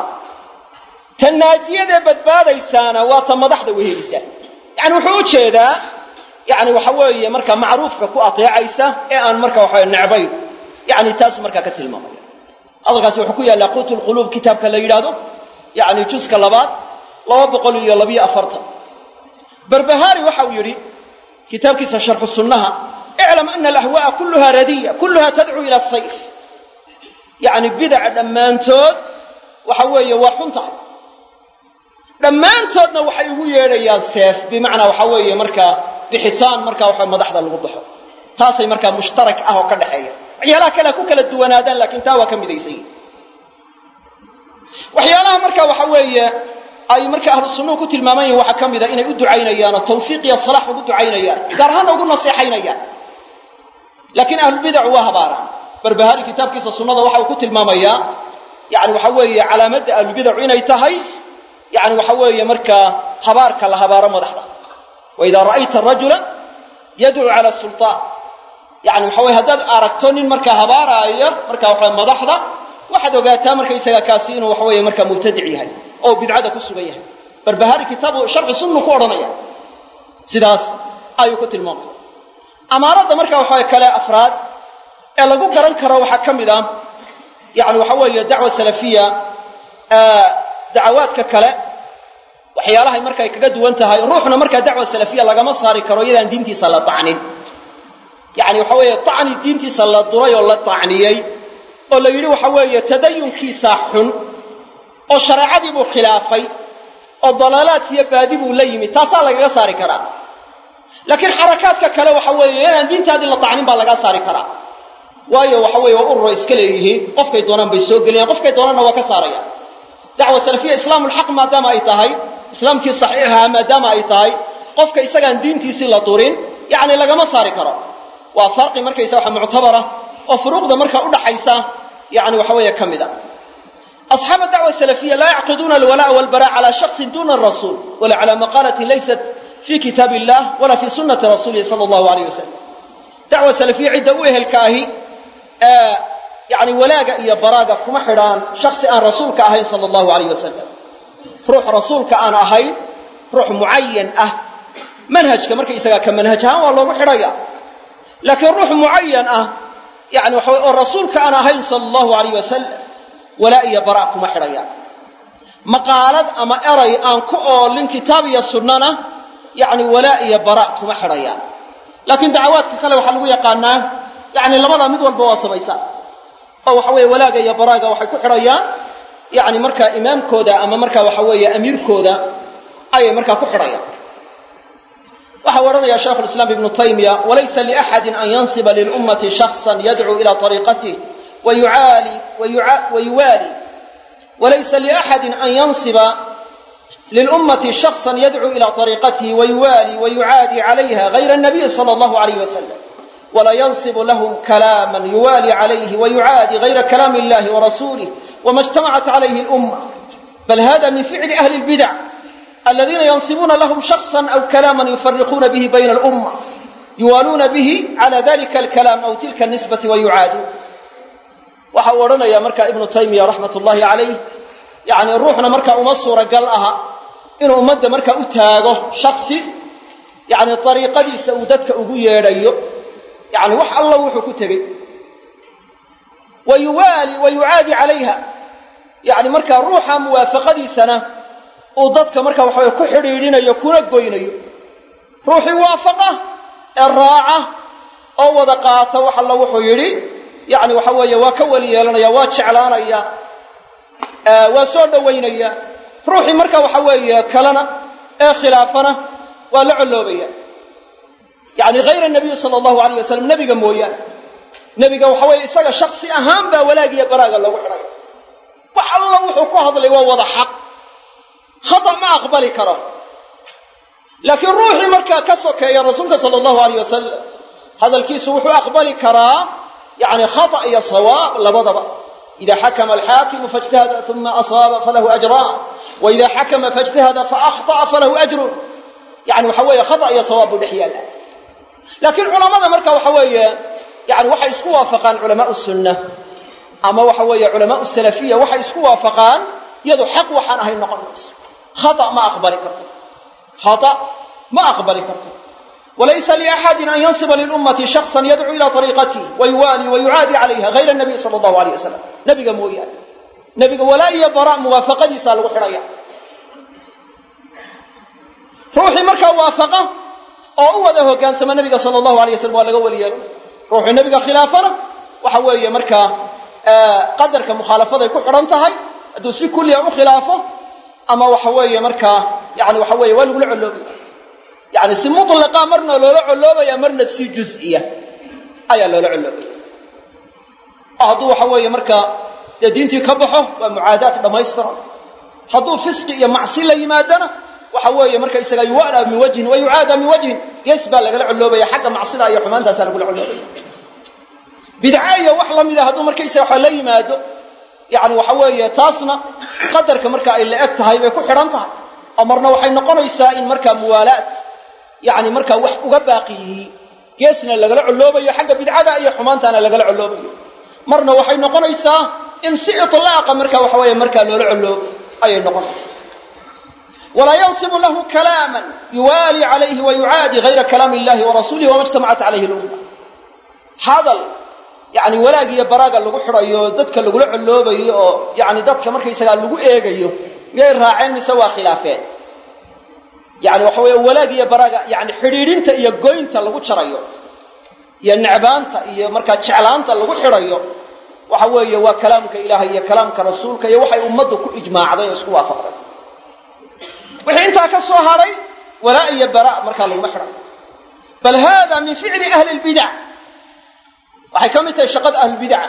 A: تناجيه بدباديسانا وات مدخده وهيلسا يعني وحو جيدا يعني waxa weeye marka macruufka ku ateecaysa ee aan marka waxa nacbay yani taas marka ka tilmaamay adalkaas wuxuu ku yaala qutul qulub kitaabka la yiraahdo yani juska labaad laba boqol iyo laba iyo afartan barbahari waxa uu yiri kitaabkiisa sharh sunnaha i'lam anna al-ahwa'a kullaha radiyya kullaha tad'u ila as-sayf yani bid'a dhamaantood waxa weeye waa xunta dhamaantoodna waxay ugu yeedhayaan seef bimaana waxa weeye marka bixitaan marka waxa madaxda lagu baxo taasay marka mushtarak ah oo ka dhaxeeya waxyaalaha kale ku kala duwanaadaan laakiin taa waa ka midaysan waxyaalaha marka waxa weeye ay marka ahlu sunnah ku tilmaamayeen waxa kamida inay u ducaynayaan oo tawfiiq iyo salaah ugu ducaynayaan gaarhaan ugu naseexaynayaan laakiin ahlu bid'ah waa habaara barbahari kitaabkiisa sunnada waxa uu ku tilmaamayaa yani waxa weeye calaamada ahlu bid'ah inay tahay yani waxa weeye marka habaarka la habaaro madaxda wa idha ra'ayta ar-rajula yad'u 'ala as-sultan yani waxa weeye hadad aragto nin marka habaaraya marka waxa madaxda waxaad ogaataa marka isaga kaasi inuu waxa weeye marka mubtadic yahay oo bidcada ku sugan yahay barbahari kitaabu sharh sunnah ku oranaya sidaas ayuu ku tilmaamay amaarada marka waxa kale afraad ee lagu garan karo waxa kamid ah yani waxa weeye dacwa salafiya ee dacwaadka kale waxyaalaha marka ay kaga duwan tahay ruuxna marka dacwa salafiya laga ma saari karo iyadaan diintiisa la tacnin yani waxa weeye tacni diintiisa la duray oo la tacniyay oo la yiri waxa weeye tadayunkiisa xun oo shariicadii buu khilaafay oo dalaalaad iyo baadi buu la yimid taasa laga saari karaa laakiin harakaadka kale waxa weeye inaan diintaadii la tacnin baa laga saari karaa waayo waxa weeye waa urur iska leeyihiin qofkay doonaan bay soo galiyaan qofkay doonaana waa ka saaraya dacwa salafiya islaamul xaq maadaama ay tahay islaamkii saxiixa maadaama ay tahay qofka isagaan diintiisii la durin yani lagama saari karo waa farqi markaysa waxa muctabara oo furuuqda marka u dhaxaysa yani waxa weeye kamida أصحاب الدعوة السلفية لا يعقدون الولاء والبراء على شخص دون الرسول ولا على مقالة ليست في كتاب الله ولا في سنة رسوله صلى الله عليه وسلم دعوة سلفية عدة ويه الكاهي آه يعني ولاء إيا براء كما حران شخص أن رسولك أهين صلى الله عليه وسلم روح رسولك أنا أهين روح معين أه منهج كمرك إساقا كمنهجها والله محرية لكن روح معين أه يعني رسولك أنا أهين صلى الله عليه وسلم ولا إيا براء كما حريان maqaalad ama eray aan ku oolin kitaab iyo sunnana yani walaa iyo bara kuma xidhayaan laakiin dacwaadka kale waxaa lagu yaqaanaa yani labada mid walba waa samaysaa oo waxa weeye walaaga iyo baraaga waxay ku xidhayaan yani markaa imaamkooda ama markaa waxa weeye amiirkooda ayay markaa ku xidhayaan waxa odhanaya shaykh ulislaam ibnu taymiya walaysa liaxadin an yansiba lilummati shaksan yadcuu ila ariiqatih wayucaali wayuwaali walaysa liaxadin an yansiba lilummati shaksan yadcuu ila ariiqatihi wayuwaali wayucaadi calayha gayra الnabiy salى اllahu alayh wasalam wala yansibu lahum kalaama yuwaali calayhi wayucaadi gayra kalaami اllahi warasuulih wma اجtamacat calayhi اlumma bal hada min ficli ahli اlbidac aladiina yansibuna lahum shaksa aw kalaama yufariquuna bihi bayna alumma yuwaaluuna bihi cala dalika alkalaam aw tilka anisbati wayucaadu waxa uu odhanaya marka ibnu taymiya raxmat ullahi calayh yani ruuxna marka uma suuragal aha inuu ummadda marka u taago shaksi yani ariiqadiisa uu dadka ugu yeedhayo yani wax alla wuxuu ku tegey wayuwaali wayucaadi calayha yani markaa ruuxa muwaafaqadiisana uu dadka marka waxaweye ku xidhiidhinayo kuna goynayo ruuxii waafaqa ee raaca oo wada qaata wax alla wuxuu yidhi yani waxa weeye waa ka weli yeelanaya waa jeclaanaya waa soo dhowaynaya ruuxii marka waxa weeye kalena ee khilaafana waa la colloobaya yani hayra nabiyi sala allahu alayh wasalam nebiga mooyaane nebiga waxa weeye isaga shaksi ahaan baa walaagiyo baraaga loogu xidhay wax alla wuxuu ku hadlay waa wada xaq khata ma aqbali karo laakiin ruuxii markaa ka sokeeya rasuulka sala allahu alayh wasalam hadalkiisu wuxuu aqbali karaa yani khata iyo sawaab labadaba ida xakama alxaakimu faاjtahada uma asaaba falahu ajraan waida xakama faاjtahada faahطa'a falahu ajrun yani waxa weeye khata iyo sawaab buu dhex yaalla laakiin culamada marka waxa weeye yani waxay isku waafaqaan culamaau sunna ama waxa weeye culamaau salafiya waxay isku waafaqaan iyadu xaq waxaan ahayn noqon mayso khata ma aqbali karto khata ma aqbali karto walaysa liaxadin an yansiba lilummati shaksan yadcuu ila ariiqatih wayuwaali wayucaadi calayha hayra nabiy sala allahu alayh wasalam nebiga mooyaane nebiga walaa iyo bara muwaafaqadiisaa lagu xidhaya ruuxii markaa waafaqa oo u wada hogaansama nebiga sala allahu alayh wasalam waa laga weli yeelo ruuxuu nebiga khilaafana waxa weeye markaa qadarka mukhaalafaday ku xidhan tahay hadduu si kulliya u khilaafo ama waxa weeye markaa yani waxa weeye waa lagula colloobaya yani si mutlaqa marna loola colloobaya marna si juz'iya ayaa loola colloobaya oo hadduu waxa weeye markaa dee diintii ka baxo waa mucaadaat dhammaystiran hadduu fisqi iyo macsi la yimaadana waxa weeye marka isaga yuwa'la min wajhin wa yucaada min wajhin gees baa lagala colloobaya xagga macsida iyo xumaantaasaa lagula colloobaya bidca iyo wax la mida hadduu markaysaga waxa la yimaado yani waxa weeye taasna qadarka marka ay la eg tahay bay ku xidhan tahay oo marna waxay noqonaysaa in markaa muwaalaad yani markaa wax uga baaqi yihi geesna lagala colloobayo xagga bidcada iyo xumaantana lagala colloobayo marna waxay noqonaysaa in si iطlaaqa marka waxa weeye markaa loola colloobo ayay noqonaysaa walaa yansibu lahu kalaaman yuwaali calayhi wayucaadi gayra kalaami illahi warasuulihi wama ijtamacat calayhi lumma hadal yani walaag iyo baraaga lagu xidhayo dadka lagula colloobayo oo yani dadka markaysagaa lagu eegayo miyay raaceen mise waa khilaafeen yani waxa weeye walaag iyo baraaga yani xidhiidhinta iyo goynta lagu jarayo iyo necbaanta iyo markaa jeclaanta lagu xidhayo waxa weeye waa kalaamka ilaahay iyo kalaamka rasuulka iyo waxay ummaddu ku ijmaacday oo isku waafaqday wixii intaa ka soo hadhay walaa iyo bara markaa laguma xidhayo bal hada min ficli ahli lbidac waxay ka mid tahay shaqada ahlulbidaca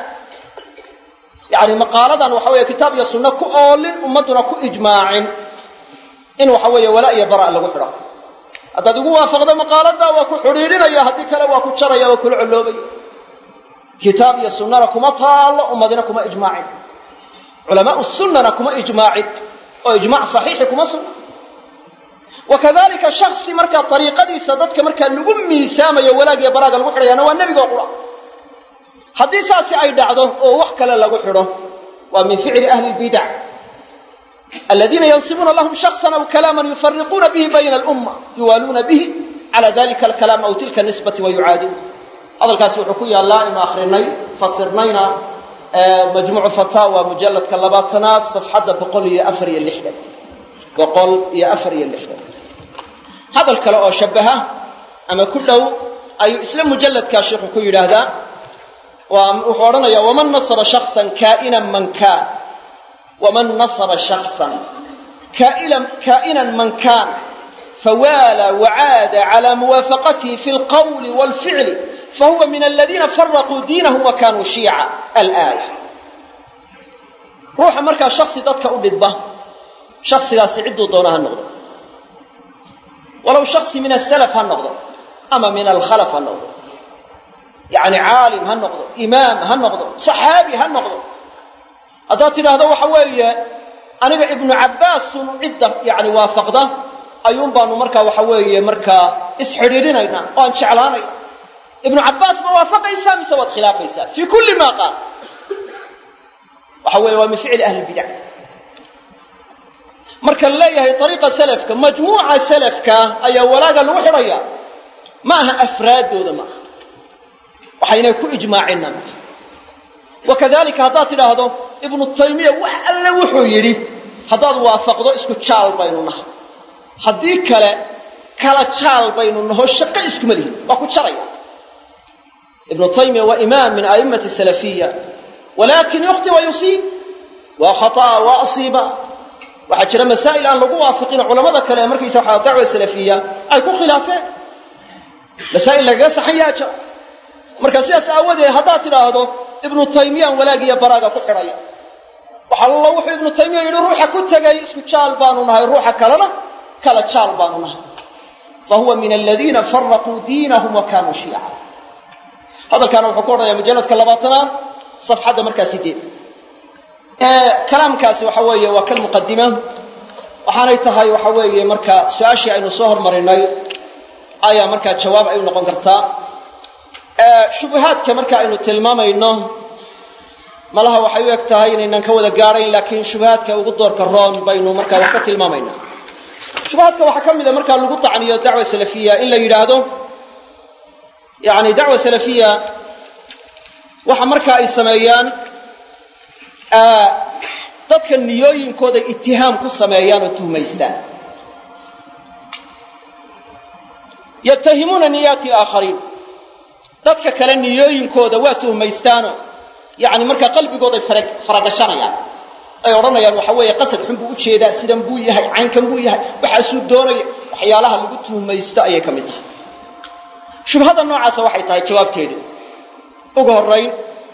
A: yani maqaaladan waxa weeye kitaab iyo sunno ku oolin ummadduna ku ijmaacin in waxa weeye walaa iyo bara lagu xidho haddaad igu waafaqdo maqaalada waa ku xidhiidhinaya haddii kale waa ku jaraya waa kula colloobaya kitaab iyo sunnana kuma taallo ummadina kuma ijmaacin culamaau sunnana kuma ijmaacin oo ijmaac saxiixi kuma sugna wakadalika shaksi markaa ariiqadiisa dadka markaa lagu miisaamayo walaag iyo baraaga lagu xidhayaana waa nebigo qura haddii saasi ay dhacdo oo wax kale lagu xidho waa min ficli ahli lbidac aladiina yansibuuna lahum shaksan aw kalaaman yufariquuna bihi bayna alumma yuwaaluuna bihi cala dalika alkalaam aw tilka nisbati wayucaadun hadalkaasi wuxuu ku yaallaa inu akrinay fasirnayna majmuuc fataawa mujalladka labaatanaad safxadda boqol iyo afar iyo lixdan boqol iyo afar iyo lixdan hadal kale oo shabaha ama ku dhow ayuu isla mujalladkaa sheikhu ku yidhaahdaa wuxuu odhanayaa waman nasaba shaksan kaa'inan man kaan waman nasaba shaksan kaa'inan man kaan fawaala wacaada calaa muwaafaqatihi fi lqawli waalficli fahuwa min aladiina faraquu diinahum wa kaanuu shiica alaaya ruuxa markaa shaksi dadka u dhidba shaksigaasi cidduu doona ha noqdo walow shaksi min asalaf ha noqdo ama min alkhalaf ha noqdo yacni caalim ha noqdo imaam ha noqdo saxaabi ha noqdo haddaad tidhaahdo waxa weeye aniga ibnu cabbaasun cidda yani waafaqda ayuun baanu markaa waxa weeye markaa isxidhiidhinaynaa oo aan jeclaanaya ibnu cabbaas ma waafaqaysaa mise waad khilaafaysaa fii kulli maa qaal waxa weeye waa min ficli ahli bidac marka la leeyahay ariiqa salafka majmuuca salafka ayaa walaaga lagu xidhaya ma aha afraaddooda ma aha waxaynay ku ijmaacina maaha wakadalika haddaad tidhaahdo ibnu taymiya wax alle wuxuu yidhi haddaad waafaqdo isku jaal baynu nahay haddii kale kala jaal baynu naho shaqo iskuma lihin waa ku jaraya ibnu taymiya waa imaam min a'immati salafiya walakin yukhti wa yusiib waa khata'a waa asiiba waxaa jira masaa'il aan lagu waafiqin culamada kale ee markaysa waxaa dacwa salafiya ay ku khilaafeen masaa'il lagaga saxan yaa jira marka sidaas aawadeed haddaad tidhaahdo ibnu taymiyaan walaagiya baraaga ku xidhaya waxa alla wuxuu ibnu taymiya yidhi ruuxa ku tegay isku jaal baanu nahay ruuxa kalena kala jaal baanu nahay fahuwa min aladiina faraquu diinahum wa kaanuu shiica hadalkaana wuxuu ku odhanaya mujalladka labaatanaad safxadda markaa sideed kalaamkaasi waxa weeye waa kan muqadima waxaanay tahay waxa weeye marka su-aashii aynu soo hormarinay ayaa markaa jawaab ay u noqon kartaa shubahaadka marka aynu tilmaamayno malaha waxay u eg tahay inaynan ka wada gaadhayn laakiin shubahaadka ugu doorka roon baynu markaa wax ka tilmaamayna shubahaadka waxaa ka mida markaa lagu tacniyo dacwa salafiya in la yidhaahdo yani dacwa salafiya waxa marka ay sameeyaan dadka niyooyinkooda itihaam ku sameeyaan oo tuhmaystaan yatahimuuna niyaati alaakhariin dadka kale niyooyinkooda waa tuhmaystaano yani markaa qalbigooday faragashanayaan ay odhanayaan waxa weeye qasad xun buu u jeedaa sidan buu yahay caynkan buu yahay waxaasuu doonaya waxyaalaha lagu tuhmaysto ayay ka mid tahay shubhada noocaasa waxay tahay jawaabteedu ugu horrayn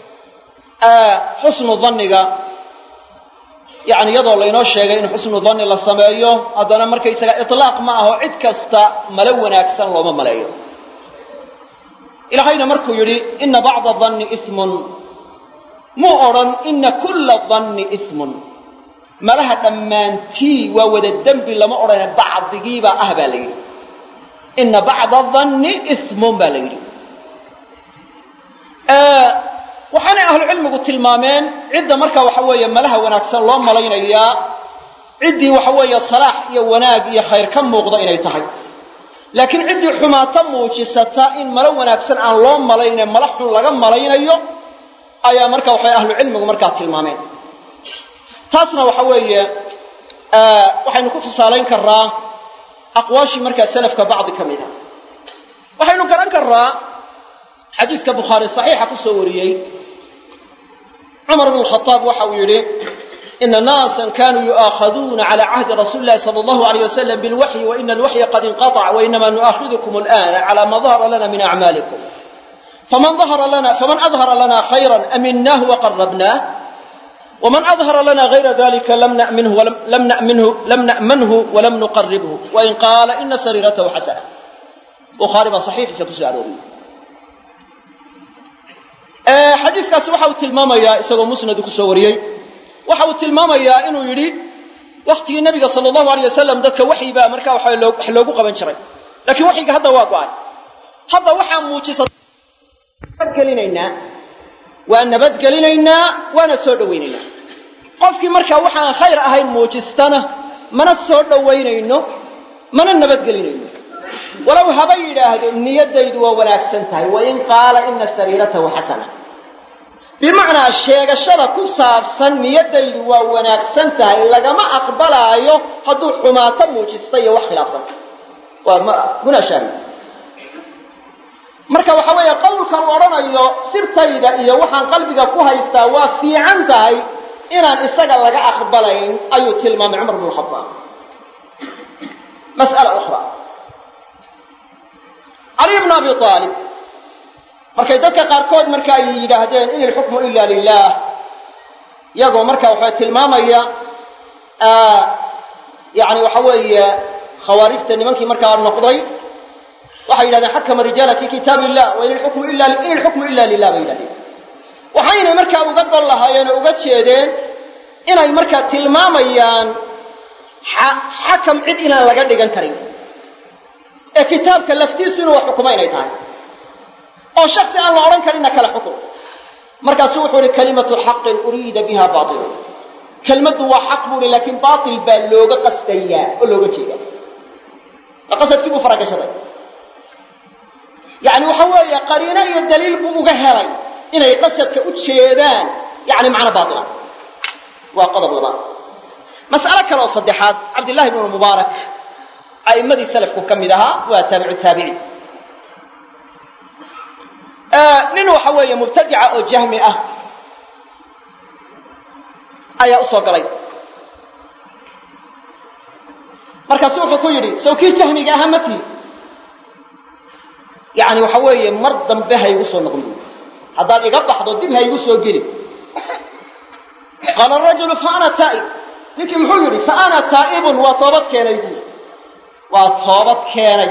A: xusnu danniga yani iyadoo laynoo sheegay in xusnu danni la sameeyo haddana markaysaga itlaaq ma aho cid kasta malo wanaagsan looma maleeyo ilaahayna markuu yidhi ina bacda danni imun muu odhan ina kulla danni imun malaha dhammaantii waa wada dembi lama odhane bacdigiibaa ah baa la yidhi ina bacda danni imun baa la yidhi waxaanay ahlucilmigu tilmaameen cidda markaa waxa weeye malaha wanaagsan loo malaynayaa ciddii waxa weeye salaax iyo wanaag iyo khayr ka muuqda inay tahay laakiin ciddii xumaato muujisata in malo wanaagsan aan loo malayne mala xun laga malaynayo ayaa marka waxay ahlucilmigu markaa tilmaameen taasna waxa weeye waxaynu ku tusaalayn karraa aqwaashii markaa salafka bacdi ka mida waxaynu garan karraa xadiiska bukhaari saxiixa ku soo wariyey cumar bn khaaab waxa uu yidhi ina naasan kanuu yu'aakhaduuna cala cahdi rasuuli lahi sala allahu alayh wasalam bilwaxyi waina alwaxya qad inqatac wainama nu'aakhidukum al'ana cala ma dahara lana min acmaalikum faman adhara lana khayra aminnahu waqarabnaah waman adhara lana gayra dalika lam na'manhu walam nuqaribhu wain qaala ina sariiratahu xasana bukhaari baa saxiixiisa kusoo arooriyey xadiiskaasi waxa uu tilmaamayaa isagoo musnadu ku soo wariyey waxa uu tilmaamayaa inuu yidhi wakhtigii nabiga sala allahu alayh wasalam dadka waxyi baa markaa wax loogu qaban jiray laakiin waxyiga hadda waa go'an hadda waxaa muujisatnabadgelinaynaa waa nabadgelinaynaa waana soo dhowaynaynaa qofkii markaa waxaan khayr ahayn muujistana mana soo dhowaynayno mana nabadgelinayno walow haba yidhaahdo niyaddaydu waa wanaagsan tahay wain qaala ina sariiratahu xasana bimacnaa sheegashada ku saabsan niyadaydu waa wanaagsan tahay lagama aqbalaayo hadduu xumaato muujista iyo wax khilaafsan waa munaashaahid marka waxa weeye qowlkan uu odhanayo sirtayda iyo waxaan qalbiga ku haystaa waa fiican tahay inaan isaga laga aqbalayn ayuu tilmaamay cumar bnu khadaab mas'ala ukhra cali bnu abi aalib markay dadka qaarkood marka ay yidhaahdeen in ilxukmu ila lilah iyagoo marka waxaa tilmaamaya yani waxa weeye khawaarijta nimankii markaa noqday waxay yidhahdeen xakama rijaala fi kitaab illah wa in ilxukmu illa in ilxukmu illa lilah bay yidhahdeen waxaynay markaa uga gol lahaayeen oo uga jeedeen inay markaa tilmaamayaan xakam cid inaan laga dhigan karin ee kitaabka laftiisu inuu wax xukumo inay tahay oo shaksi aan la odhan karinna kala xukun markaasuu wuxuu ihi kalimatu xaqin uriida biha baatilun kelmaddu waa xaq buu ihi laakiin baatil baa looga qastayaa oo looga jeeda qasadkii buu faragashaday yani waxa weeye qariino iyo daliil buu uga helay inay qasadka u jeedaan yani macno baatila waa qodob labaad mas'alo kale oo saddexaad cabdillahi ibnu mubaarak a'immadii salafku ka mid ahaa waa taabicu taabici nin waxa weeye mubtadica oo jahmi ah ayaa u soo galay markaasu wuxuu ku yidhi sow kii jahmiga ahaa matii yani waxa weeye mar dambe ha igu soo noqon buui haddaad iga baxdo dib ha igu soo geli qaala rajulu fa ana taa'ib ninkii muxuu yidhi fa ana taa'ibun waa toobad keenay buui waa toobad keenay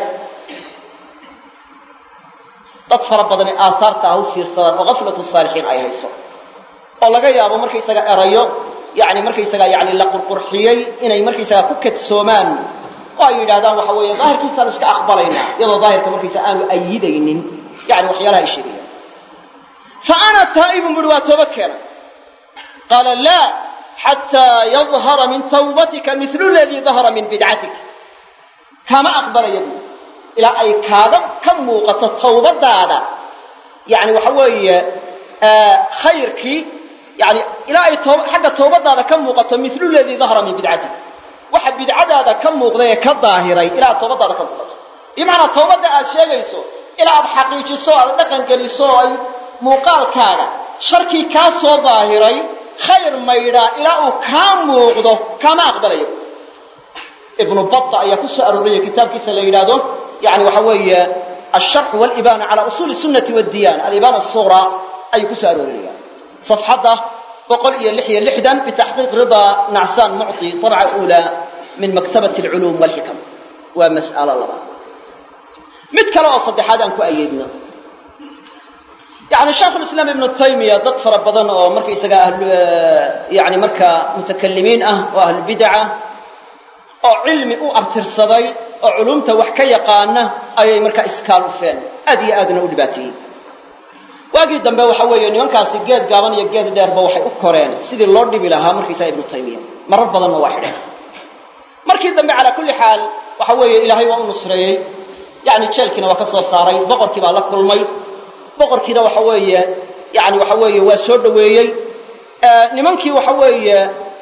A: dad fara badani aasaarta ah u fiirsadaan oo gaflatu saalixiin ay hayso oo laga yaabo markaysaga erayo yani markaysaga yani la qurqurxiyey inay markaysaga ku kadsoomaan oo ay yidhahdaan waxa weeye daahirkiisaanu iska aqbalaynaa iyadoo daahirka markaysa aanu ayidaynin yani waxyaalaha ay sheegayaan fa ana taa'ibun buui waa toobad keena qaala laa xataa yadhara min tawbatika milu ladii dahara min bidcatik kama aqbalaya buui ilaa ay kaaga ka muuqato tawbadaada yani waxa weeye khayrkii yani ilaa ay xagga tawbadaada ka muuqato milu ladii dahara min bidcatik waxa bidcadaada ka muuqday ee ka daahiray ilaa aad tawbadaada ka muuqato bimacnaa tawbadda aad sheegayso ilaa aad xaqiijiso aad dhaqan geliso oo ay muuqaalkaaga sharkii kaa soo daahiray khayr maydhaa ilaa uu kaa muuqdo kama aqbalayo ibnu bata ayaa ku soo arooriyay kitaabkiisa la yidhaahdo yani waxa weeye alsharx walibaana cala usuuli sunnati waddiyana alibaana asugra ayuu ku soo aroorinayaa safxadda boqol iyo lix iyo lixdan bitaxqiiq ridaa nacsaan mucطi طabca ula min maktabati alculuum walxikam waa mas'alo labaad mid kale oo saddexaad aan ku ayeedno yani shaykhulislaam ibnu taymiya dad fara badan oo markaysaga yani markaa mutakalimiin ah oo ahlulbidaca oo cilmi u abtirsaday oo culumta wax ka yaqaana ayay markaa iskaal ufeen aad iyo aadna u dhibaateeyey waagii dambe waxa weeye nimankaasi geed gaaban iyo geed dheerba waxay u koreen sidii loo dhibi lahaa markaysaa ibnu taymiya marar badanna waa xidheen markii dambe calaa kulli xaal waxa weeye ilaahay waa u nusreeyey yani jeelkiina waa ka soo saaray boqorkii baa la kulmay boqorkiina waxa weeye yani waxa weeye waa soo dhoweeyey nimankii waxa weeye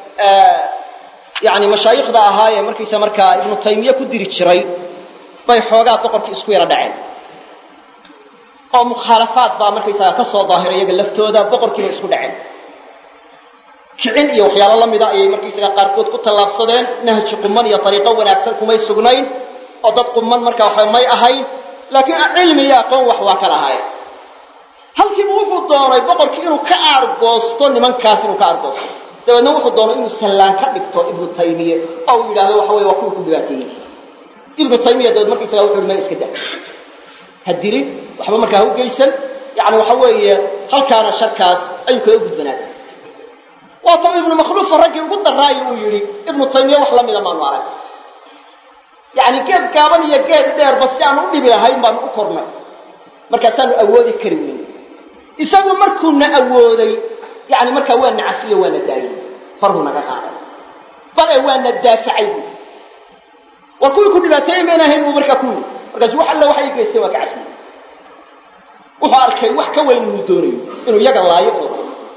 A: yani mashaayikhda ahaa ee markaysa markaa ibnu taymiye ku diri jiray bay xoogaa boqorkii isku yaro dhaceen oo mukhaalafaad baa markaysaga ka soo daahiray iyaga laftooda boqorkiiba isku dhaceen kicin iyo waxyaalo la mida ayay markaysaga qaarkood ku tallaabsadeen nahji quman iyo ariiqo wanaagsan kumay sugnayn oo dad quman markaa waxa may ahayn laakiin cilmi iyo aqoon wax waa kala ahaayeen halkiibu wuxuu doonay boqorkii inuu ka aargoosto nimankaas inuu ka aargoosto dabeedna wuxuu doonay inuu sallaan ka dhigto ibnu taymiye oo uu yidhahdo waxa weye waa kuwii ku dhibaateeyey ibnu taymiya dabeed markaysaga wuxuu ma iska daa ha dilin waxba markaa ha u geysan yani waxa weeye halkaana sharkaas ayuu kaga gudbanaaday waata ibnu makhluufa raggii ugu daraayo uu yidhi ibnu taymiya wax la mida maanu arag yani geed gaaban iyo geed dheerba si aan u dhibi lahayn baanu u kornay markaasaanu awoodi kari weyn isagu markuuna awooday yani markaa waa na cafiyo waana daayey farhuu naga qaaday bale waana daafacay bu war kuwii ku dhibaateeyey mayna ahayn buu markaa ku yidhi markaasu wax alla waxay geystay waa ka cafiyey wuxuu arkay wax ka weyn inuu doonayo inuu yaga laayo oo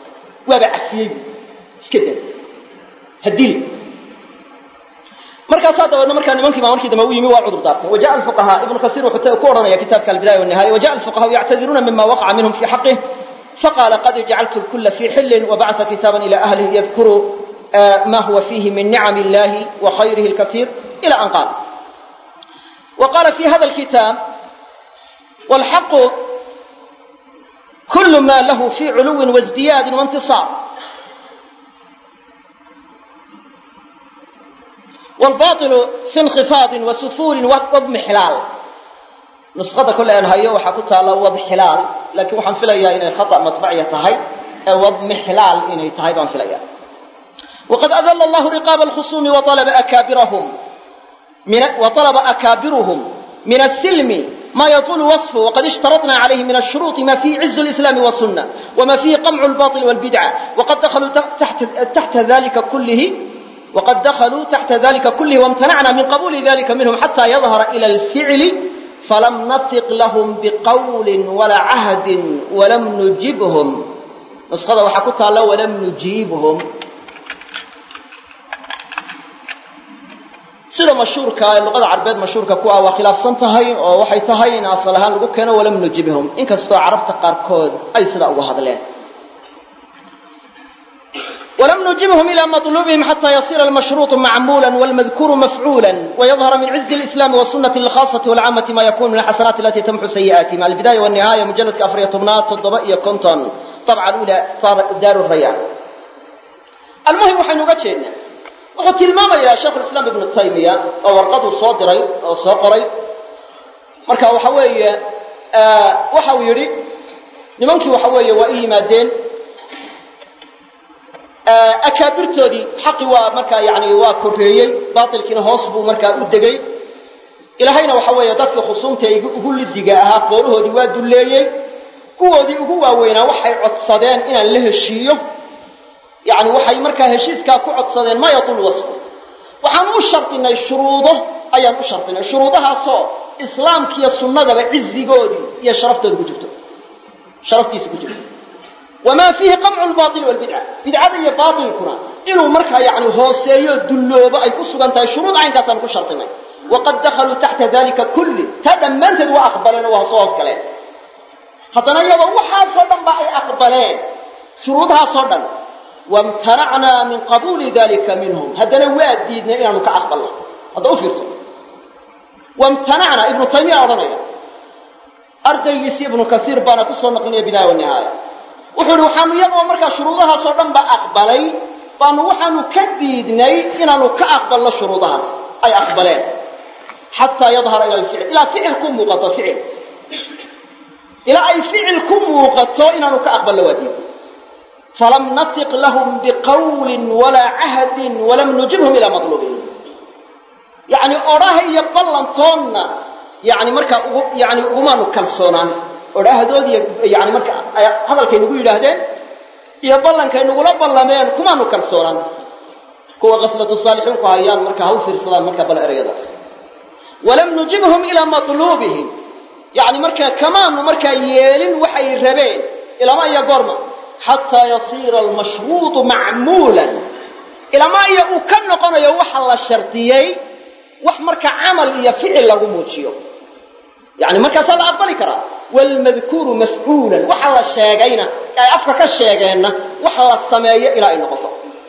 A: waaba cafiyey iska daa hadili markaasaa dabeedna markaa nimankii baa markii dambe u yimi waa cudur daartay wajaء الفقهاء ibnu kasiir wuxuu ku odhanaya kitaabka albidaya والنihaya wajaء الفقهاء yactadiruuna mima waqaca minhum fi xaqih faqala qad jacaltu الkula fi xilin وبacثa kitaaban ilى أhlih yadkuru ma huwa fihi min nicam اllahi وkhayrihi الكaثيir إلى أn qaal وqala fi hada الkitaab والحق كل ما له في علو وازدياد وانتصار والباطل في انخفاض وسفول واضمحلال نسخة كل أن هي وحكتها لو واضحلال لكن وحن فيها إن خطأ مطبعية هاي واضمحلال إن يتهيبان فيها وقد أذل الله رقاب الخصوم وطلب أكابرهم من وطلب أكابرهم من السلم ما يطول وصفه وقد اشترطنا عليه من الشروط ما فيه عز الإسلام والسنة وما فيه قمع الباطل والبدعة وقد دخلوا تحت, تحت ذلك كله وقد دخلوا تحت ذلك كله وامتنعنا من قبول ذلك منهم حتى يظهر إلى الفعل فلم نثق لهم بقول ولا عهد ولم نجبهم نسخة وحكتها له ولم نجيبهم sida mashhuurka ee luqada carabeed mashhuurka ku ah waa khilaafsan tahay oo waxay tahay in asal ahaan lagu keeno walam nujibhum inkastoo carabta qaarkood ay sida uga hadleen ولم نجبهم إلى مطلوبهم حتى يصير المشروط معمولا والمذكور مفعولا ويظهر من عز الإسلام والسنة الخاصة والعامة ما يكون من الحسنات التي تمحو سيئاتهم البداية والنهاية مجلد كأفرية طمنات الضبائية كونتون طبعا الأولى دار الريان المهم وحن نقاتشينا wuxuu tilmaamayaa sheekh islaam ibnu taymiya oo warqadu soo diray oo soo qoray marka waxa weeye waxa uu yidhi nimankii waxa weeye waa i yimaadeen akaabirtoodii xaqi waa markaa yani waa koreeyey baatilkiina hoos buu markaa u degay ilaahayna waxa weeye dadka khusuumta ugu lidiga ahaa qoolahoodii waa dulleeyey kuwoodii ugu waaweynaa waxay codsadeen inaan la heshiiyo يعني waxay markaa heshiiska ku codsadeen ma yatul wasf waxaan u shartinay shuruudo ayaan u shartinay shuruudahaas oo islaamkiyo sunnadaba cizigoodi iyo sharaftooda ku jirto sharaftiisa ku jirto wama fihi qam'u al-batil wal bid'ah bid'ada iyo baatilkuna inuu markaa yani hooseeyo dullooba ay ku sugan tahay shuruud aynkaas aan ku shartinay waqad dakhalu tahta dhalika kulli tadammantu wa aqbalana wa soos kale hadana iyadoo waxa soo dhanba ay aqbaleen shuruudaha soo dhan وامتنعنا من قبول ذلك منهم هذا واديدنا إنه كأقبل الله هذا أفرسه وامتنعنا ابن تيمية أرنيا أرضي يسي ابن كثير بانا كسر نقلية بداية والنهاية وحنو حانو يقوى مركا شروطها صورا بأقبلي بانو حانو كديدنا إنه كأقبل الله شروطها أي أقبلين حتى يظهر إلى الفعل إلى فعل كم مقطع فعل إلى أي فعل كم مقطع إنه كأقبل واديد فلم نثق لهم بقول ولا عهد ولم نجبهم إلى مطلوبهم يعني أراه يبلنتونا يعني مركا يعني وما نكلسونان أراه دول يعني مركا هذا الكي نقول لهذين يبلن كي نقول بلمين كما نكلسونان كو غفلة الصالحين كو هيان مركا هو في الصلاة مركا بلا أريداس ولم نجبهم إلى مطلوبهم يعني مركا كمان مركا يالين وحي ربين إلى ما يقرم حتى يصير المشروط معمولا إلى ما يكون قنا يوحل الشرطيي وحمرك عمل يفعل له موجيه يعني مركا صار أقبل كرا والمذكور مفعولا وحل الشيغين أي أفكك الشيغين وحل السماية إلى أي نقطة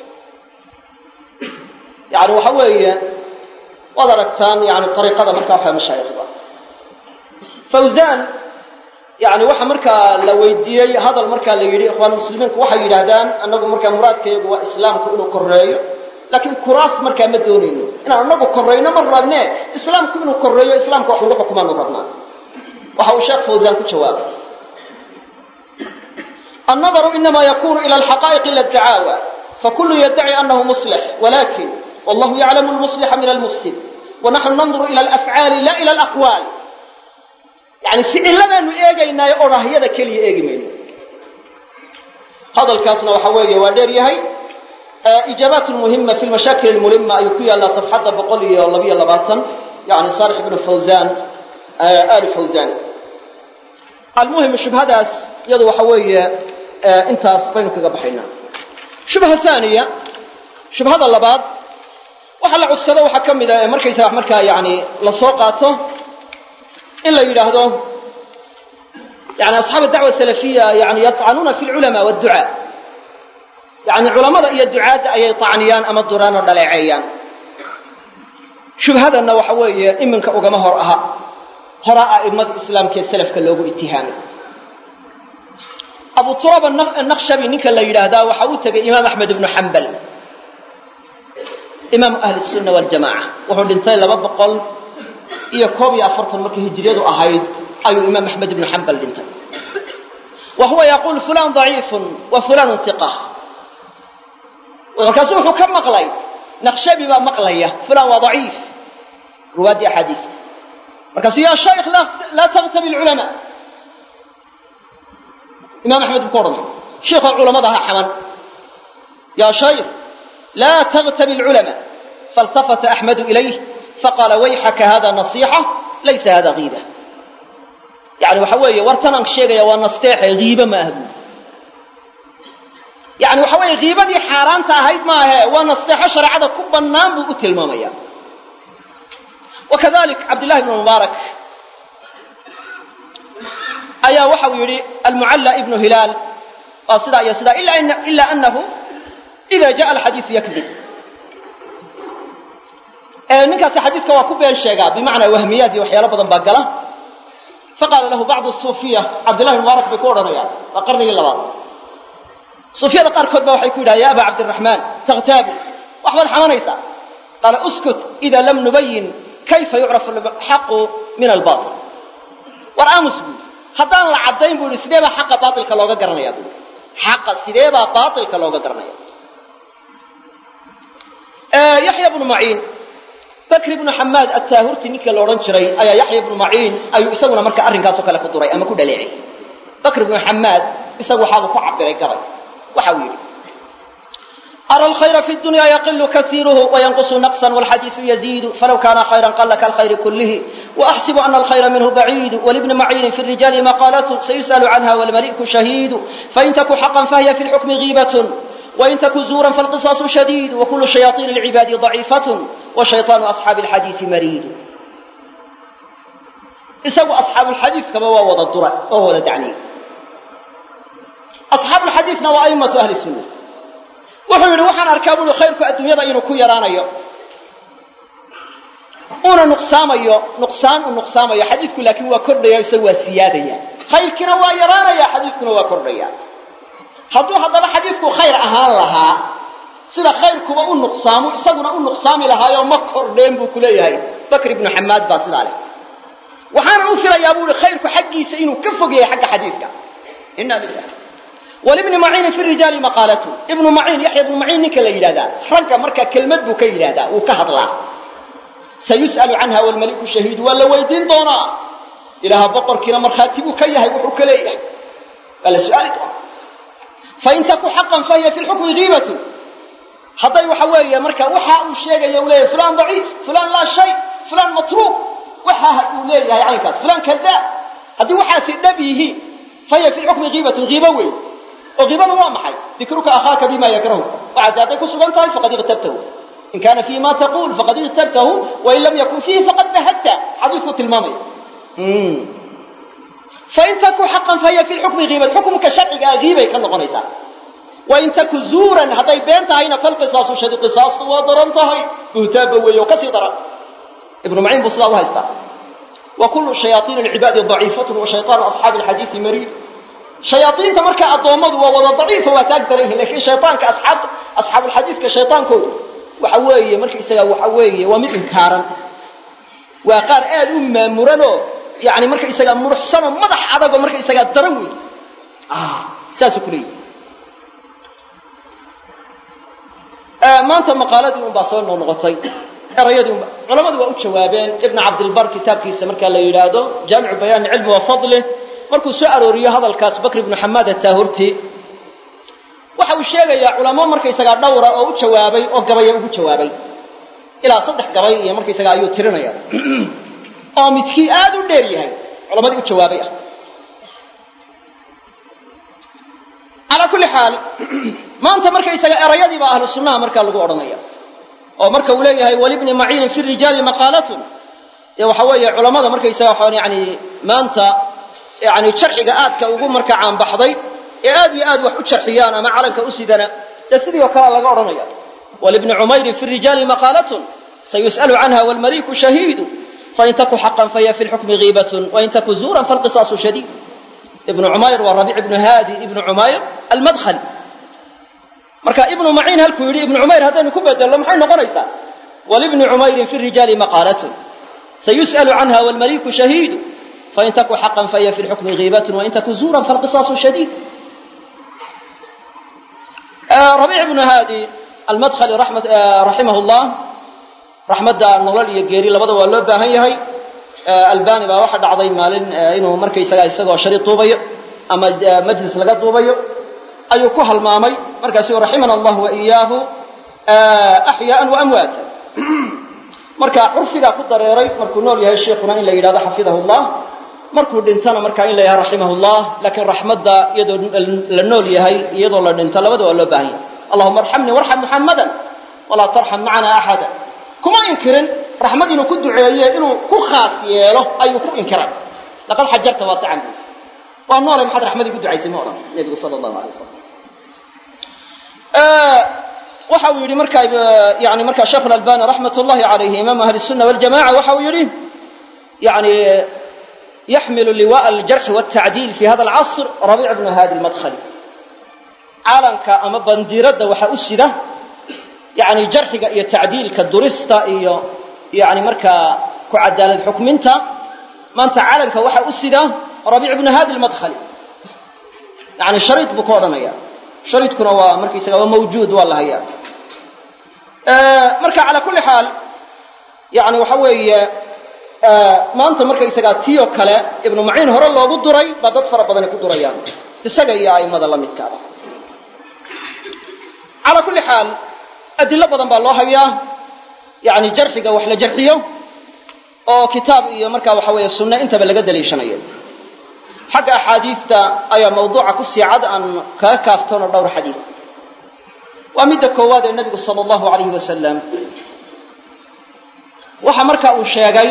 A: يعني وحوية وضركتان يعني الطريقة هذا مركا وحيا مشايخ فوزان يعني waxa marka la weydiiyay hadal marka la yiri ikhwaan muslimiinku waxa yiraahdaan anagu marka muraadkeedu waa islaamku inuu koreeyo laakiin kuraas marka ma doonayno inaan anagu koreeyno ma rabne islaamku inuu koreeyo islaamku waxa uu xukumaan rabnaa waxa uu sheekh Fawzan ku jawaabay النظر إنما يكون إلى الحقائق إلا الدعاوى فكل يدعي أنه مصلح ولكن والله يعلم المصلح من المفسد ونحن ننظر إلى الأفعال لا إلى الأقوال يعني فعلنا انه ايغينا اوراهيدا كلي ايغمين هذا الكاسنا وحويه ودير يحيى اجابات المهمه في المشاكل الملمه ايكيا الله صفحه بقولي والله لباتن يعني صالح ابن فوزان آل فوزان المهم الشبهات يدو وحويه انت اسبينو كغا بخينا shubha thaniya shubhada labaad waxa la cuskado waxa kamid ah markaysa marka yaani la soo qaato in la yiraahdo يعني أصحاب الدعوة السلفية يعني يطعنون في العلماء والدعاء يعني علماء إيا الدعاء أي طعنيان أما الدران والدلعيان شوف هذا أنه وحوية إمنك أقام هرأها هراء إمد الإسلام كي السلف كاللوغو اتهامي أبو التراب النخشبي نيكا اللي يرادا وحاوتك إمام أحمد بن حنبل إمام أهل السنة والجماعة وحو الانتين لببقل إيا كوبي أفرطا مكي هجريدو أهيد أي الإمام أحمد بن حنبل دنت وهو يقول فلان ضعيف وفلان ثقة وكسوح كم مقلي نخشبي مقلية فلان وضعيف رواد أحاديث وكسو يا شيخ لا لا تغتب العلماء إمام أحمد بن قرن شيخ العلماء ضها حمن يا شيخ لا تغتب العلماء فالتفت أحمد إليه فقال ويحك هذا نصيحة ليس هذا غيبة يعني وحوي ورتنا الشيء ونستيح غيبة ما هو يعني وحوي غيبة دي حرام تهيد ما هي ونستيح شرع هذا كب النام بقتل المامية وكذلك عبد الله بن المبارك أيا وحوي يري المعلى ابن هلال قاصدا يا سدا إلا إن إلا أنه إذا جاء الحديث يكذب نكاس حديث كواكب الشيء بمعنى وهميات وحياة بدن باقلة فقال له بعض الصوفية عبد الله المبارك بكور رياض وقرني الله صوفية قال كتبه وحيكون يا أبا عبد الرحمن تغتاب وأحمد حمانيسا قال أسكت إذا لم نبين كيف يعرف الحق من الباطل ورأى مسلم حتى أن العدين بيقول سيديبا حق باطل كاللوغة قرنيا حق سيديبا باطل كاللوغة قرنيا آه يحيى بن معين بكر بن حماد التاهرتي نيكا لوران جري ايا يحيى بن معين ايو اسغنا marka arinkaas oo kale ku duray ama ku dhaleecay بكر بن حماد isagu waxa uu ku cabiray gabay waxa uu yiri أرى الخير في الدنيا يقل كثيره وينقص نقصا والحديث يزيد فلو كان خيرا قل كالخير كله وأحسب أن الخير منه بعيد ولابن معين في الرجال مقالة سيسأل عنها والملك شهيد فإن تك حقا فهي في الحكم غيبة وإن تك زورا فالقصاص شديد وكل شياطين العباد ضعيفة وشيطان أصحاب الحديث مريد يسوى أصحاب الحديث كما هو وضع الدراء وهو وضع الدعني أصحاب الحديث نوى أئمة أهل السنة وحول وحن أركابه خيرك الدنيا ضعين كو يرانا يو أونا نقسام يو نقسان ونقسام يو حديثك لكن هو كرديا يسوى سيادة خيرك نوى يرانا يا حديثك نوى كرديا hadduu haddaba xadiisku khayr ahaan lahaa sida khayrkuba u nuqsaamo isaguna u nuqsaami lahaayoo ma kordheen buu ku leeyahay bakr ibn xamaad baa sidaa leh waxaana u filayaa buu khayrku xaggiisa inuu ka fogeeyo xagga xadiiska inna lillahi walibn ma'in fi rijali maqalatu ibn ma'in yahya ibn ma'in ninka la yiraahdaa ragga marka kelmad buu ka yiraahdaa uu ka hadlaa sayusalu anha wal malik shahid wala waydiin doona ilaha boqorkiina marxaatibu ka yahay wuxuu ka leeyahay wala su'aal فإن تكو حقا فهي في الحكم غيبة حتى يحوي مركا وحا وشيغا يولي فلان ضعيف فلان لا شيء فلان متروك وحا يولي يعني كذا فلان كذاب هذه وحا سيدبيه فهي في الحكم غيبة غيبوي وغيبة هو محي ذكرك أخاك بما يكره وعزاتك سبحانه فقد اغتبته إن كان فيه ما تقول فقد اغتبته وإن لم يكن فيه فقد نهدت حديث المامي فإن تكو حقا فهي في الحكم غيبة حكمك شرعي غيبة كالنغنيسة وإن تكو زورا هذا بينتها هنا فالقصاص وشد قصاص وضرنتها بهتاب ويوكسي ضرن ابن معين بصلاوها يستعب وكل شياطين العباد ضعيفة وشيطان أصحاب الحديث مريد شياطين تمركع الضوامض ووضع ضعيفة وتقدر إيه لكن شيطان كأصحاب أصحاب الحديث كشيطان كود وحوية مركع إساقا وحوية ومن إنكارا وقال آل أمة مرنو يعني مركا إساقا مرحسنا مدح عدق ومركا إساقا دروي آه ساسو كلي آه ما أنت مقالاتي ومباصولنا ونغطي رياضي علماء دوا جوابين ابن عبد البر كتاب كيسا مركا لا يلاده جامع بيان علم وفضله مركو سعر ريا هذا الكاس بكر بن حماد التاهرتي waxa uu sheegaya culamo markay isaga dhawra oo u jawaabay oo gabay ugu jawaabay ila saddex gabay iyo markay isaga ayuu tirinaya oo midkii aad u dheer yahay culamadii u jawaabay calaa kulli xaal maanta markaysaga erayadii baa ahlu sunnaha markaa lagu odhanaya oo marka uu leeyahay walibni maciinin fi rijaali maqaalatun dee waxa weeye culammada markaysaga waxaan yani maanta yani jarxiga aadka ugu marka caanbaxday ee aad iyo aad wax u jarxiyaan ama calanka u sidana dee sidii oo kale laga odhanaya walibni cumayrin fi rijaali maqaalatun sayus'alu canha walmaliku shahiidu fain taku xaqan fahiya fi lxukmi ghiibatun wain taku zuuran falqisaasu shadiid ibnu cumayr waa rabiic ibnu haadi ibnu cumayr almadkhali marka ibnu maciin halkuu yidhi ibnu cumayr haddaynu ku bedello maxay noqonaysaa walibni cumayrin fi rijaali maqaalatun sayus'alu canha walmaliku shahiidu fain taku xaqan fahiya fi lxukmi ghiibatun wain taku zuuran falqisaasu shadiid rabiic ibnu haadi almadkhali raximah llah raxmadda nolol iyo geeri labada waa loo baahan yahay albani baa waxa dhacday maalin inuu markaysaga isagoo shariid duubayo ama majlis laga duubayo ayuu ku halmaamay markaasuu raximana allah wa iyaahu axyaaan wa amwaata marka curfigaa ku dareeray markuu nool yahay sheikhuna in la yidhahdo xafidahu llah markuu dhintana markaa in la yidhahdo raximahu llah laakiin raxmadda iyadoo la nool yahay iyadoo la dhinto labada waa loo baahan yahay allahuma arxamnii warxam muxammadan walaa tarxam macana axada kuma inkirin raxmad inuu ku duceeye inuu ku khaas yeelo ayuu ku inkiray laqad xajarta waasican bu waa noolay maxaad raxmadii ku ducaysay ma odhan nebigu sala allahu alay wasalam waxa uu yidhi markaa yani markaa sheekh alalbani raxmat ullahi calayhi imaamu ahli sunna waljamaca waxa uu yidhi yani yaxmilu liwaءa aljarxi wاtacdiil fi hada alcasr rabiic bnu hadi almadkhali calanka ama bandiiradda waxa u sida yani jarxiga iyo tacdiilka durista iyo yani markaa ku cadaalad xukminta maanta calanka waxa u sida rabiic bnu hadi almadkhali yani shariid buu ka odhanaya shariidkuna waa markaysaga waa mawjuud waa la hayaa marka calaa kulli xaal yani waxa weeye maanta markaysagaa tiyo kale ibnu maciin hore loogu duray baa dad fara badani ku durayaan isaga iyo a'immada la midkaaba calaa kulli xaal adilo badan baa loo hayaa yani jarxiga wax la jarxiyo oo kitaab iyo markaa waxa weeye sunne intaba laga daliishanayo xagga axaadiista ayaa mawduuca ku sii cad aan kaga kaaftoono dhowr xadiid waa midda koowaad ee nebigu sala allahu alayhi wasalam waxa marka uu sheegay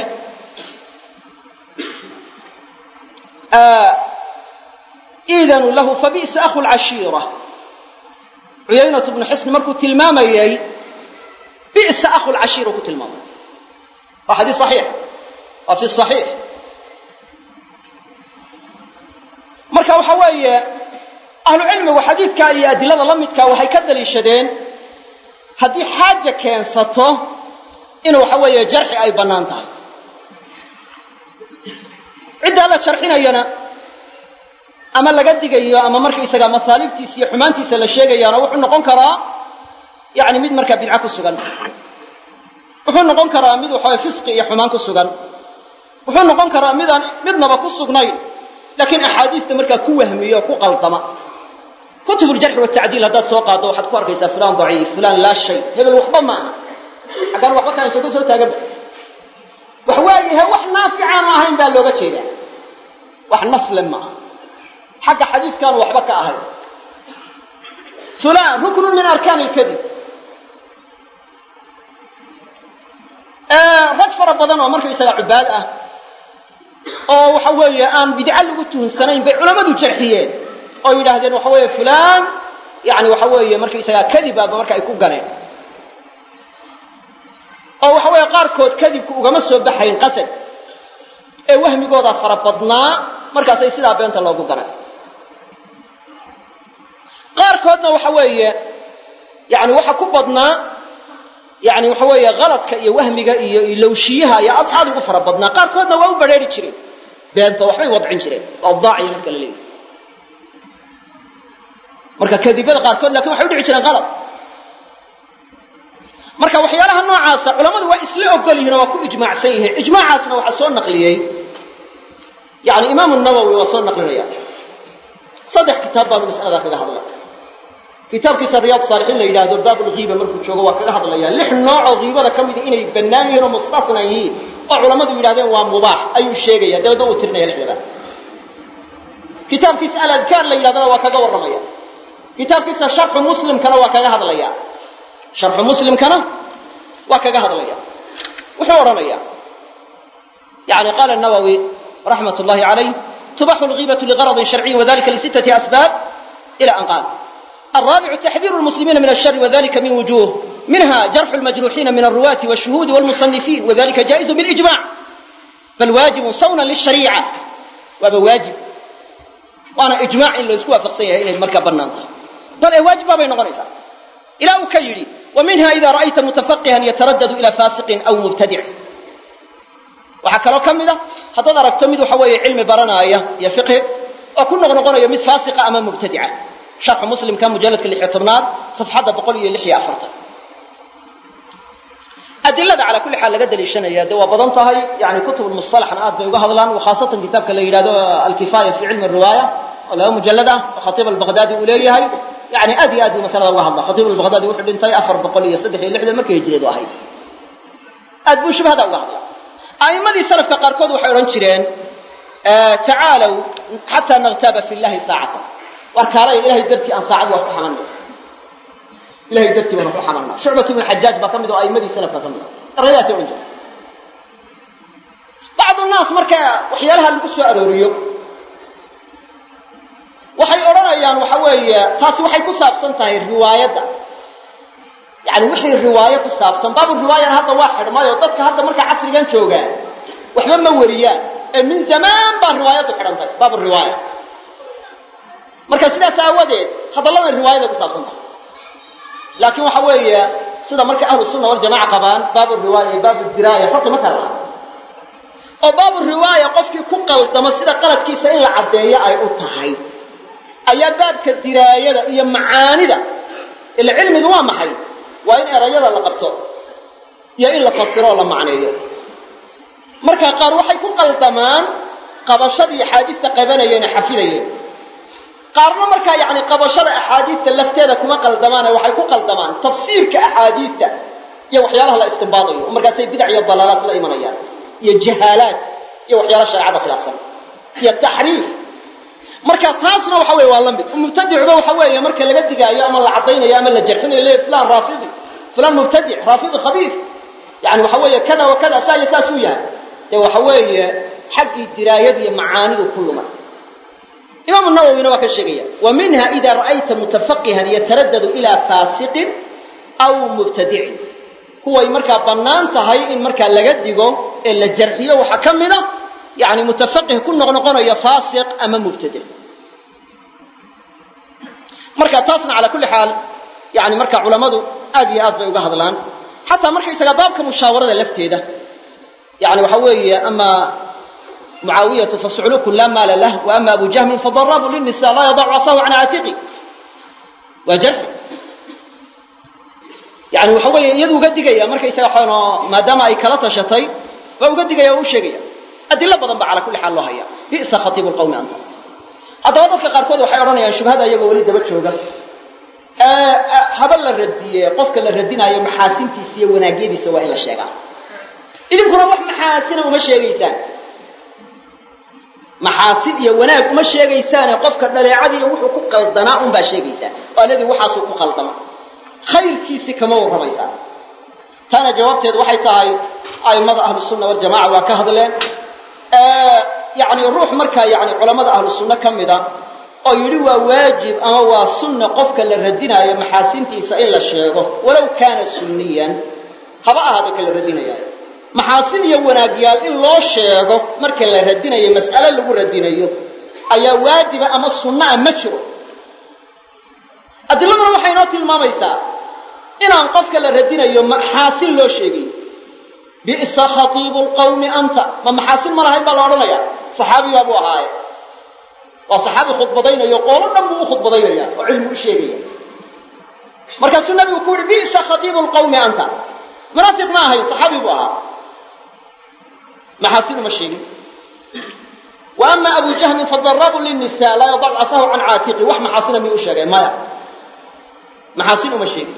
A: iidanu lahu fabi'sa akhu lcashiira cuyaynatu bnu xisni markuu tilmaamayey bi'sa akhu lcashiira ku tilmaamay waa xadiis saxiix waa fi saxiix marka waxa weeye ahlucilmigu xadiidka iyo adilada la midka waxay ka daliishadeen haddii xaaja keensato in waxa weeye jarxi ay bannaan tahay ciddaa la jarxinayana ama laga digayo ama markaysaga masaalibtiisa iyo xumaantiisa la sheegayaana wuxuu noqon karaa yani mid markaa bidca ku sugan wuxuu noqon karaa mid waxaweye fisqi iyo xumaan ku sugan wuxuu noqon karaa midaan midnaba ku sugnayn laakiin axaadiista markaa ku wahmiyo ku qaldama kutub ljarxi watacdiil haddaad soo qaaddo waxaad ku arkaysaa fulaan daciif fulaan laa shay hebel waxba ma aha xaggaan waxba kaanso ka soo taaganba wax waayahe wax naaficaanu ahayn baa looga jeedaa wax nafle ma aha xagga xadiiskaanu waxba ka ahayn fulaan ruknun min arkaan ilkadib rag fara badan oo markaysaga cubaad ah oo waxa weeye aan bidca lagu tuhunsanayn bay culammadu jarxiyeen oo yidhaahdeen waxa weeye fulaan yani waxa weeye markaysagaa kadibaaba marka ay ku ganeen oo waxa weeye qaarkood kadibku ugama soo baxayn qasad ee wahmigoodaa fara badnaa markaasay sidaa beenta loogu ganay qaarkoodna waxa weeye yani waxa ku badnaa yani waxa weeye haladka iyo wahmiga iyo ilowshiyaha ayaa ad aad ugu fara badnaa qaarkoodna waa u badrheeri jireen beenta waxbay wadcin jireen waa daaciya marka la leeyahy marka kadibada qaarkood lakin waxay u dhici jireen halad marka waxyaalaha noocaasa culammadu waa isla ogol yihiin oo waa ku ijmaacsan yihiin ijmaacaasna waxaa soo naqliyey yani imaamu nawowi waa soo naqlinaya saddex kitaab baanu mas'aladaa kaga hadla kitaabkiisa riyaad saalixiin la yidhaahdo baabulghiiba markuu joogo waa kaga hadlaya lix noocoo hiibada ka mida inay bannaan yihiin oo mustafna yihiin oo culammadu yidhahdeen waa mubaax ayuu sheegaya dabeedna uu tirinaya lixdaba kitaabkiisa aladkaar la yidhahdana waa kaga warramaya kitaabkiisa sharxu muslimkana waa kaga hadlaya sharxu muslimkana waa kaga hadlaya wuxuu odhanaya يعني قال النووي رحمة الله عليه تباح الغيبة لغرض شرعي وذلك لستة أسباب إلى أن قال الرابع تحذير المسلمين من الشر وذلك من وجوه منها جرح المجروحين من الرواة والشهود والمصنفين وذلك جائز بالإجماع بل واجب صونا للشريعة وبواجب وأنا إجماع إلا يسكوها فقصية إلى المركب النانطة بل واجب بين غريزة إلى أكيري ومنها إذا رأيت متفقها يتردد إلى فاسق أو مبتدع waxaa kaloo ka mid a haddaad aragto mid waxa weeye cilmi baranaya iyo fiqhi oo ku noqnoqonayo mid faasiqa ama mubtadica sharxu muslimka mujalladka lix iyo tobnaad safxadda boqol iyo lix iyo afartan adillada calaa kulli xaal laga daliishanaya dee waa badan tahay yani kutub lmustalaxna aad bay uga hadlaan khaasatan kitaabka la yidhahdo alkifaaya fi cilmi riwaaya oo laba mujallad ah oo khatiib albaqdaadi uu leeyahay yani aad iyo aad buu masalada uga hadlaa khatiib albaqdaadi wuxuu dhintay afar boqol iyo saddex iyo lixdan markay hijradu ahayd aad buu shubhada uga hadlaa a'immadii salafka qaarkood waxay odhan jireen tacaalow xataa nagtaaba fi llahi saacatan war kaalaya ilahay dartii aan saacad wax ku xamanno ilahay dartii baan wax ku xamanno shucbat ibnu xajaaj baa ka mid oo a'immadii salafka ka mid ah erayadaasay odhan jireen bacdu naas marka waxyaalaha lagu soo arooriyo waxay odhanayaan waxa weeye taasi waxay ku saabsan tahay riwaayadda يعني وحي الرواية كصابسن باب الرواية هذا واحد ما يضطك هذا مركع عصر كان شوقا وحنا موريان من زمان باب الرواية تحرنتك باب الرواية مركز سلا ساودت هذا لنا الرواية كصابسن لكن وحوية سيدا مركع أهل السنة والجماعة قبان باب الرواية باب الدراية فقط مثلا أو باب الرواية قفك كقل تمسيدا قلت كيسين العدية أي أطهي أي باب كالدراية هي معاني ده العلم ذو محي وإن أريد الله قبته يا إلا فسره الله معنيه مركا قال وحي كل قلتمان قبشر حديث قبنا يعني حفيده قارنا مركا يعني قبشر أحاديث اللفتة كما قلتمان وحي كل قلتمان تفسير كأحاديث يا وحيالها لا استنباطي ومركا سي بدع يا الضلالات الإيمانية يا الجهالات يا وحيال الشريعة خلاف سنة يا التحريف marka taasna waxa weey waa lamid mubtadi'u waxa weey marka laga digayo ama la cadeynaayo ama la jarxinayo leey fulan raafidi fulan mubtadi' raafidi khabiith yani waxa weey kada wa kada saay saasu yahay ee waxa weey xaqi diraayad iyo macaanidu kuluma imam an-nawawi waa ka sheegaya wa minha idha ra'ayta mutafaqqihan yataraddadu ila fasiq aw mubtadi' huwa marka banaan tahay in marka laga digo ee la jarxiyo waxa kamida يعني متفقه كل نقنقنا يا فاسق أما مبتدع مركا تاسنا على كل حال يعني مركا علماء آدي آد بيوجه هذا الآن حتى مركا يسقى كمشاورة لفتي ده يعني وحوي أما معاوية فسعلوا كل مال له وأما أبو جهم فضراب للنساء لا يضع عصاه عن عاتقه وجرح يعني وحوي يدو قد جاية مركا يسقى ما دام أي كلطة شطي فوقد جاية وشجية أدلة بدن على كل حال الله هي بئس خطيب القوم أنت هذا وضع قاركود waxay oranayaan shubhada iyaga wali daba jooga ee habal la radiye qofka la radinayo maxaasintiisa iyo wanaageediisa waa in la sheegaa idinkuna wax maxaasin uma sheegaysaan maxaasin iyo wanaag uma sheegaysaan qofka dhaleecadiisa wuxuu ku qaldanaa un baa sheegaysaan waladii waxaas uu ku qaldama khayrkiisa kama waramaysan tana jawaabteedu waxay tahay aimada ahlus sunna wal jamaa waa ka hadleen يعني الروح مركا يعني علماء أهل السنة كمدا أو يروا واجب أما وسنة قفك للردنا يا محاسنتي سئل الشيخ ولو كان سنيا هذا هذا كل الردنا يا محاسن يونا قيال إلا الشيخ مركا للردنا يا مسألة اللي الردنا يا أي واجب أما السنة مشروع أدلنا روحينات الماميسا إن أن قفك للردنا يا محاسن لا شيء بئس خطيب القوم أنت ما محاسن مرة هاي بالورنا صحابي أبو هاي وصحابي خطبتين يقولون نبو خطبتين يا وعلم الشيء مركز النبي يقول بئس خطيب القوم أنت مرافق ما هي صحابي أبو هاي محاسن مشيني وأما أبو جهم فضراب للنساء لا يضع عصاه عن عاتقه وح محاسن ميوشة ما محاسن مشيني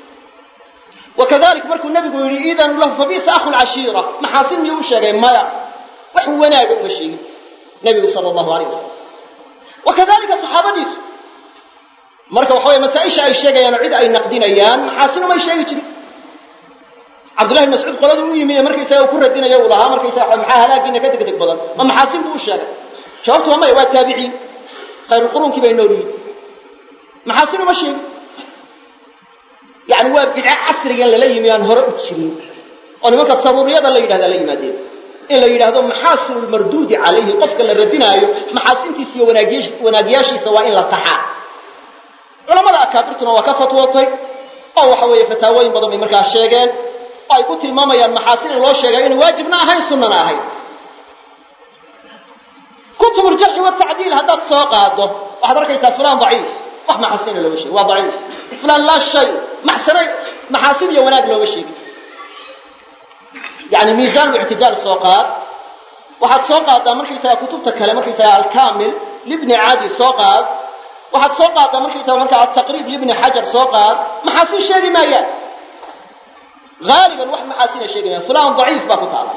A: وكذلك مركو النبي يقول إذا له فبئس أخو العشيرة محاسن يوشى ما وحو ناقل مشي النبي صلى الله عليه وسلم وكذلك صحابته marka waxa weeye masaa'isha ay sheegayaan cid ay naqdinayaan maxaasin uma sheegi jirin cabdullahi ibn mas'uud qolada uu yimid markaysaa uu ku radinayo uu lahaa markaysaa maxaa halaagiina ka degdeg badan ma maxaasin buu sheegay jawaabtu waa may waa taabiciin khayrul qurunki bay noolyihiin maxaasin uma sheegi yani waa bidca casrigan lala yimi aan hore u jirin oo nimanka saruuriyada la yidhahda la yimaadeen in la yidhaahdo maxaasinul marduudi calayhi qofka la radinaayo maxaasintiisa iyo wanaagyaashiisa waa in la taxaa culamada akaabirtuna waa ka fatwootay oo waxa weeye fataawooyin badan bay markaa sheegeen oo ay ku tilmaamayaan maxaasin in loo sheegay inay waajibna ahayn sunnana ahayn kutubul jarxi watacdiil haddaad soo qaado waxaad arkaysaa fulaan daciif wax maxaasina looga sheegay waa daciif fulaan laa shay maxsanay maxaasin iyo wanaag looga sheegay yani miisaan lictidaal soo qaad waxaad soo qaadaa markaysaga kutubta kale markaysaga alkaamil libni cadi soo qaad waxaad soo qaadaa markaysaga markaa ataqriib libni xajar soo qaad maxaasin sheegi maayaan haaliban wax maxaasina sheegi maayaan fulaan daciif baa ku taala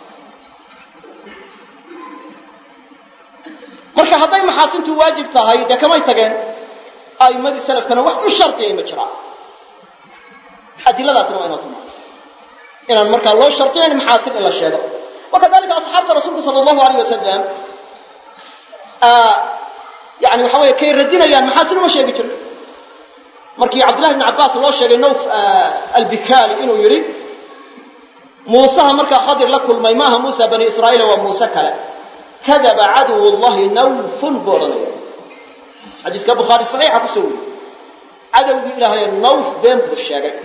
A: marka hadday maxaasintu waajib tahay dee kamay tageen a'immadii salafkana wax u shartiyay ma jiraan adiladaasna waa inaad tumaado inaan markaa loo shartiyayn maxaasin in la sheego wakadalika asxaabta rasuulku sala allahu alayh wasalam yani waxa weeye kay radinayaan maxaasin uma sheegi jirin markii cabdullahi ibn cabbaas loo sheegay nawf albikaali inuu yidhi muusaha markaa khadir la kulmay maaha muusa bani israa'iila waa muuse kale kadaba caduw llahi nawfun buu odhanaya xadiiska bukhaari saxiixa ku soo weriye cadowgii ilaahay nawf been buu sheegay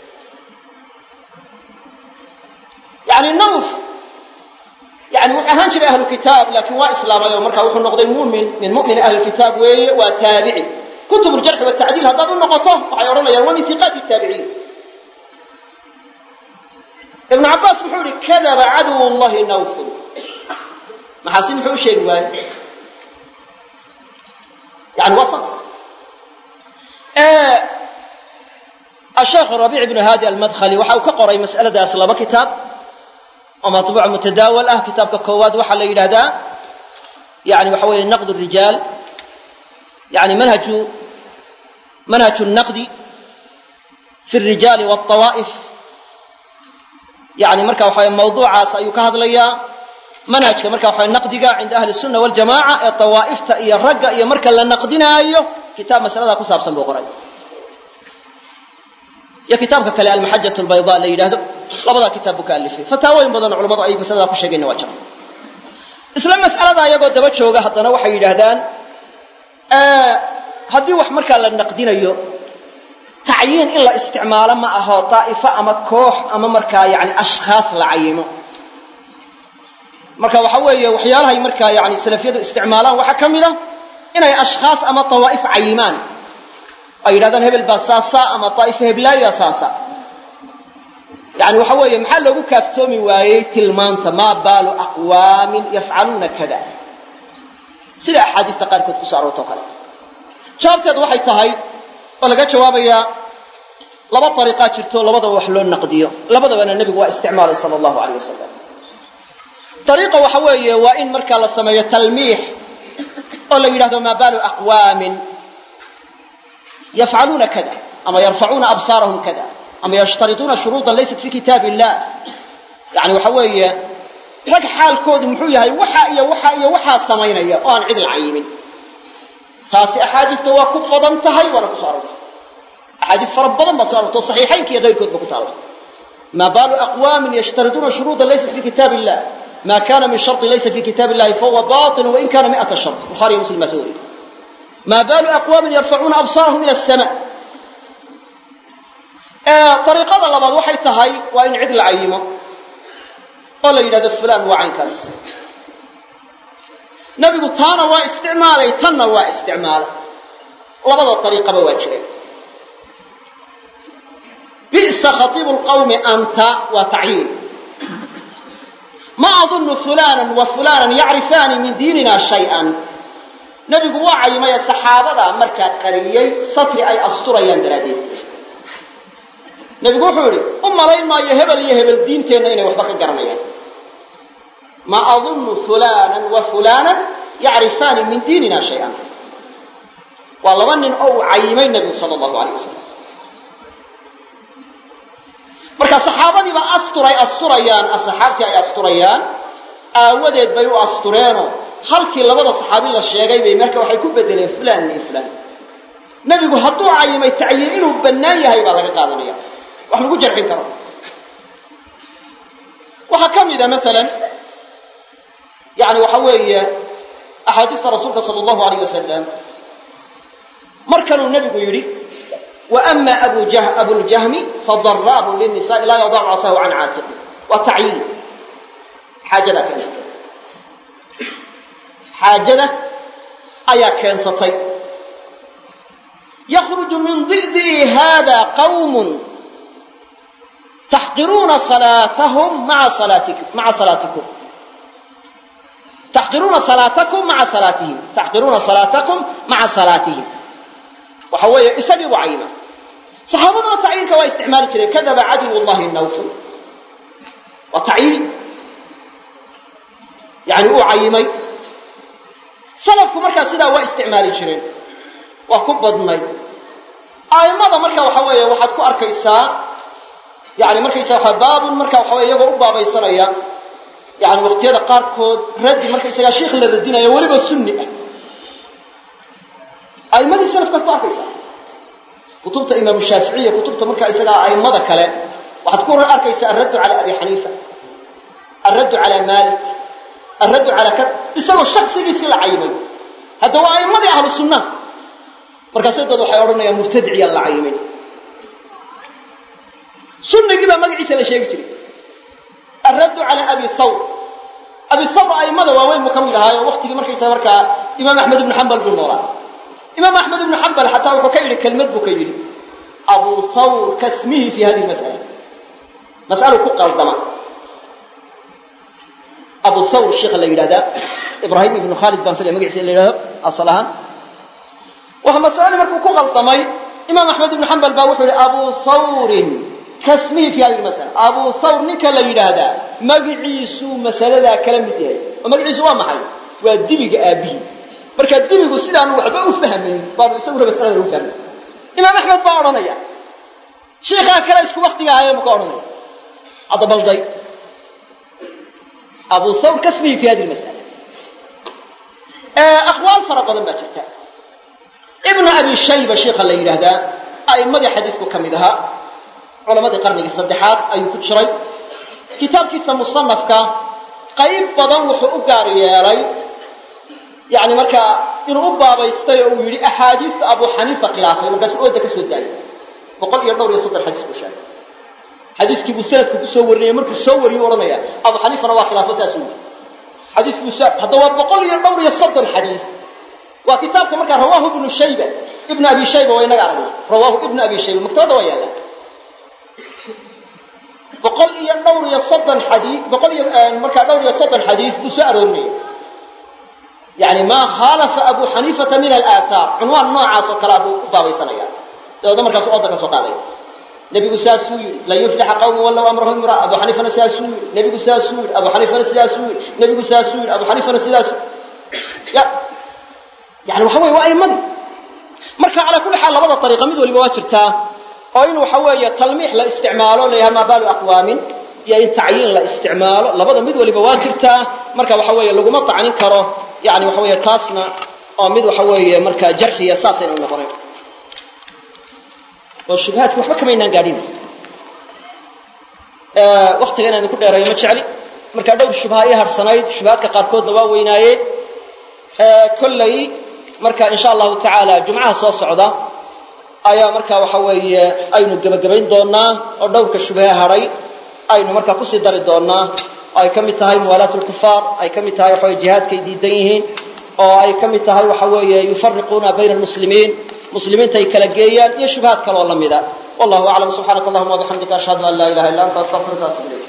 A: yani nawf yani wuxuu ahaan jiray ahlu kitaab laakiin waa islaamay oo markaa wuxuu noqday mumin min mu'mini ahli kitaab weeye waa taabici kutub ljarxi watacdiil haddaad u noqoto waxay odhanayaan waa min hiqaati taabiciin ibnu cabbaas muxuu yihi kadaba caduw llahi nawfun maxaasin muxuu u sheegi waaye yani waa saas asheekh rabiic ibnu haadi almadkhali waxa uu ka qoray mas'aladaas laba kitaab oo matbuuc mutadaawal ah kitaabka koowaad waxaa la yidhahdaa yani waxa weeye naqd rijaal yani manhaju manhaju naqdi fi rijaali wاطawaa'if yani marka waxa mawduucaas ayuu ka hadlayaa manhajka marka waxa naqdiga cinda ahli الsunna waljamaca ee tawaa'ifta iyo ragga iyo marka la naqdinaayo kitaab masalada ku saabsan buu qoray iyo kitaabka kale almaxajat albayda la yidhaahdo labadaa kitaab buu ka alifay fataawooyin badan culamadu ay masalada ku sheegeenna waa jira isla mas'alada iyagoo daba jooga haddana waxay yidhaahdaan haddii wax markaa la naqdinayo tacyiin in la isticmaalo ma aho daa'ifo ama koox ama markaa yani ashkhaas la cayimo marka waxa weeye waxyaalahay markaa yani salafiyadu isticmaalaan waxaa ka mid a inay ashkhaas ama tawaa'if cayimaan ay yidhahdaan hebel baa saasa ama daa'ifo heblaaya saasa yani waxa weeye maxaa loogu kaaftoomi waayey tilmaanta maa baalu aqwaamin yafcaluuna kada sida axaadiista qaarkood ku soo aroortoo kale jawaabteedu waxay tahay oo laga jawaabayaa laba ariiqaa jirto labadaba wax loo naqdiyo labadabana nebigu waa isticmaalay sala allahu alayh wasalam ariiqa waxa weeye waa in markaa la sameeyo talmiix oo la yidhahdo maa baalu aqwaamin yafcaluuna kada ama yarfacuuna absaarahum kada ama yashtarituuna shuruudan laysat fi kitaab illah yani waxa weeye rag xaalkoodu muxuu yahay waxa iyo waxa iyo waxaa samaynaya oo aan cid la cayimin taasi axaadiista waa ku badan tahay waana ku soo aroortay axaadiis fara badan baa soo aroortay saxiixaynka iyo keyrkoodba ku taala maa baalu aqwaamin yashtarituuna shuruudan laysat fi kitaab illah ma kana min sharطi laysa fi kitaab illahi fahuwa baطil wain kana miata shart bukhariyo muslim baa soo wariyey maa baalu aqwaamin yarfacuuna absaarahum ila الsama ariiqada labaad waxay tahay waa in cid la cayimo oo la yidhahdo fulan waa caynkaas nebigu taana waa isticmaalay tanna waa isticmaalay labada ariiqaba waa jireen bi'sa khatiibu lqawmi anta waa tacyiin ma adunnu fulana wa fulanan yacrifaani min diinina shay-an nebigu waa cayimaya saxaabada markaa qariyey satri ay asturayaan daraaddeed nebigu wuxuu yidhi u malayn maayo hebel iyo hebel diinteenna inay waxba ka garanayaan ma adunnu fulanan wa fulanan yacrifaani min diinina shay-an waa laba nin oo caayimay nabiga sallallahu alayhi wasallam marka saxaabadiiba asturay asturayaan asxaabtii ay asturayaan aawadeed bay u astureeno halkii labada saxaabi la sheegay bay marka waxay ku bedeleen fulaan iyo fulaan nabigu hadduu caayimay tacyiin inuu bannaan yahay baa laga qaadanaya wax lagu jarxin karo waxa kamida mesela yani waxa weeye axaadiista rasuulka sallallahu alayhi wasallam markanuu nabigu yidhi وأما أبو, جه... أبو الجهم فضراب للنساء لا يضع عصاه عن عاتقه وتعيين حاجة ذا كان يستطيع حاجة ذا أيا كان سطي يخرج من ضئضئ هذا قوم تحقرون صلاتهم مع صلاتكم مع صلاتكم تحقرون صلاتكم مع صلاتهم تحقرون صلاتكم مع صلاتهم وحوية إسابي وعينا صحابنا تعيين كوا استعمال كذا كذب عدو الله النوفل وتعيين يعني هو عيمي سلفكم مركا سدا واستعمال كذا وكبضني آي ماذا مركا وحوية واحد كو أركيسا يعني مركا يسا باب مركا وحوية يبقى أبا بيصريا يعني وقت هذا قاركود رد مركا يسا شيخ للردين يولي بالسنة أي ماذا سلف كتب أركيسا كتبت إمام الشافعية كتبت مركا إسلاء أي ماذا كلام وحتكون أركيسا الرد على أبي حنيفة الرد على مالك الرد على كذا يسوي الشخص اللي يسير عيمي هذا هو أي ماذا أهل السنة مركا سيدة حيورنا يا مرتدعي الله عيمي سنة جيبا مقعيسة لشيء يجري الرد على أبي الثور أبي الثور أي ماذا وين مكمل هاي وقت مركا يسوي مركا إمام أحمد بن حنبل بن نوران إمام أحمد بن حنبل حتى وحكيل كلمة بكيل أبو ثور كاسمه في هذه المسألة مسألة كقل ضمان أبو ثور الشيخ اللي يراده إبراهيم بن خالد بن فلي مقعس اللي يراده أصلها وهم مسألة مركو كقل ضمان إمام أحمد بن حنبل باوحوا أبو ثور كاسمه في هذه المسألة أبو ثور نك اللي يراده مقعيسو مسألة ذا كلام بديه ومقعيسو ما محل ودبق أبيه marka dibigu sidaan waxba u fahmin baa isaguna mas'alada u fahmay imaam ahmed baa oranaya sheekha kale isku waqtiga ayay ku oranaya adabalday abu thawr kasbi fi hadhihi almas'ala ee aqwal fara badan baa jirta ibn abi shayba sheekha la yiraahdo ay madax xadiisku kamidaha culimada qarniga saddexaad ayuu ku jiray kitaabkiisa musannafka qayb badan wuxuu u gaar yeelay يعني marka inuu baabaystay oo yiri ahadiis Abu Hanifa khilaafay markaas oo dadka soo daayay boqol iyo dhowr iyo soddon xadiis ku sheegay xadiiskii uu sanadku ku soo wariyay markuu soo wariyay oranaya Abu Hanifa waa khilaafay saas uu xadiisku soo hada waa boqol iyo dhowr iyo soddon xadiis waa kitaabka marka rawahu ibn Shayba ibn Abi Shayba way naga aragna rawahu ibn Abi Shayba maktabada waa yaala boqol iyo dhowr iyo soddon xadiis boqol iyo marka dhowr iyo soddon xadiis buu soo arooriyay يعني ما خالف أبو حنيفة من الآثار عنوان نوع عاصر كلابه بابي سنيا لو دمر كسو أدك سو قاضي نبي ساسوي لا يفلح قوم ولا أمرهم امرأة أبو حنيفة ساسوي نبي ساسوي أبو حنيفة ساسوي نبي ساسوي أبو حنيفة ساسوي يا يعني وحوي وأي مدي مركا على كل حال لبضى الطريقة مدو اللي بواجرتها أين وحوي تلميح لاستعماله لها ما بال أقوام يا تعيين لاستعماله لبضى مدو اللي بواجرتها مركا وحوي لو مطع عن كره يعني وحوي تاسنا أو مد وحوي مركا جرحي أساسا إنه نقرأ والشبهات وحبا كما إننا قاعدين أه وقت كنا نقول رأي متشعلي مركا دور الشبهات هر سنايد شبهات كقاركود نواويناي أه كلي مركا إن شاء الله تعالى جمعة صوص صعودة أيا مركا وحوي أينو قبقبين دونا ودور كالشبهات هري أينو مركا قصي داري دونا أي كم تهاي موالاة الكفار أي كم تهاي حوي جهاد كيديدينهن أو أي كم تهاي وحوي يفرقون بين المسلمين مسلمين تيكلجيا يشبهات كلا والله مذا والله أعلم سبحانك اللهم وبحمدك أشهد أن لا إله إلا أنت أستغفرك وأتوب إليك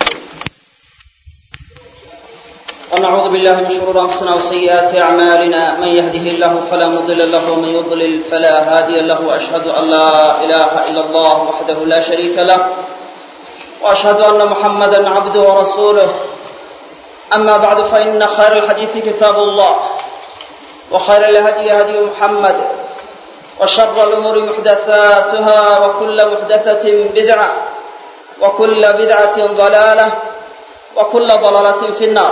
A: ونعوذ بالله من شرور أنفسنا وسيئات أعمالنا من يهده الله فلا مضل له ومن يضلل فلا هادي له وأشهد أن لا إله إلا الله وحده لا شريك له وأشهد أن محمدًا عبده ورسوله أما بعد فإن خير الحديث كتاب الله وخير الهدي هدي محمد
B: وشر الأمور محدثاتها وكل محدثة بدعة وكل بدعة ضلالة وكل ضلالة في النار.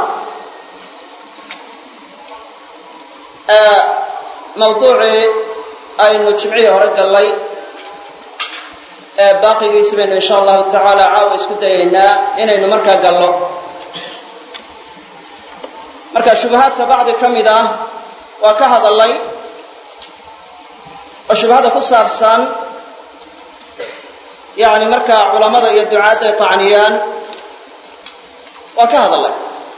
B: آه موضوعي aynu jimcihii hore gallay ee baaqigiisa baynu insha allahu tacaala caawa isku dayaynaa inaynu markaa gallo. marka shubahaadka bacdi ka mid ah waa ka hadallay oo shubahada ku saabsan yani markaa culamada iyo ducaadda ay tacniyaan waa ka hadallay.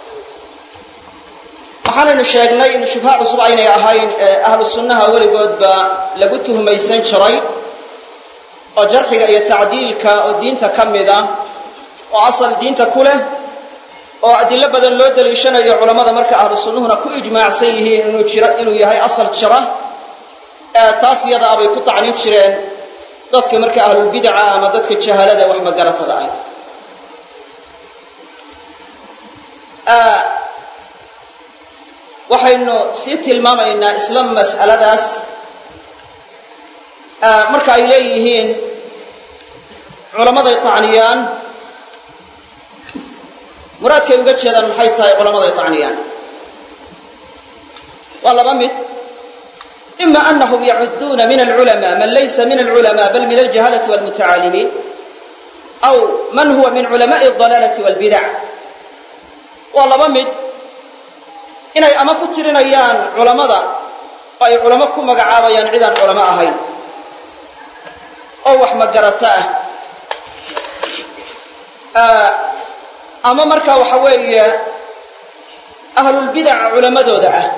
B: waxaanaynu sheegnay in shubha cusub aynay ahayn ahlu sunnaha weligoodba lagu tuhmaysan jiray oo jarxiga iyo tacdiilka oo diinta ka mid ah oo asal diinta ku leh oo adilo badan loo daliishanayo culamada marka ahlu sunnuhuna ku ijmaacsan yihiin inuu jiro inuu yahay asal jira ee taas iyada abay ku tacnin jireen dadka marka ahlulbidca ama dadka jahalada wax magaratada ah. waxaynu sii tilmaamaynaa isla mas'aladaas marka ay leeyihiin culamaday tacniyaan muraadkay uga jeedaan maxay tahay culamaday tacniyaan. waa laba mid: ima anahum yacuduuna min alculamaa man laysa min alculamaa bal min aljahalati walmutacaalimiin aw man huwa min culamaai aldalaalati walbidac. waa laba mid: inay ama ku tirinayaan culamada oo ay culamo ku magacaabayaan cidaan culamo ahayn oo wax magarato ah, ama markaa waxa weeye ahlulbidaca culamadooda ah,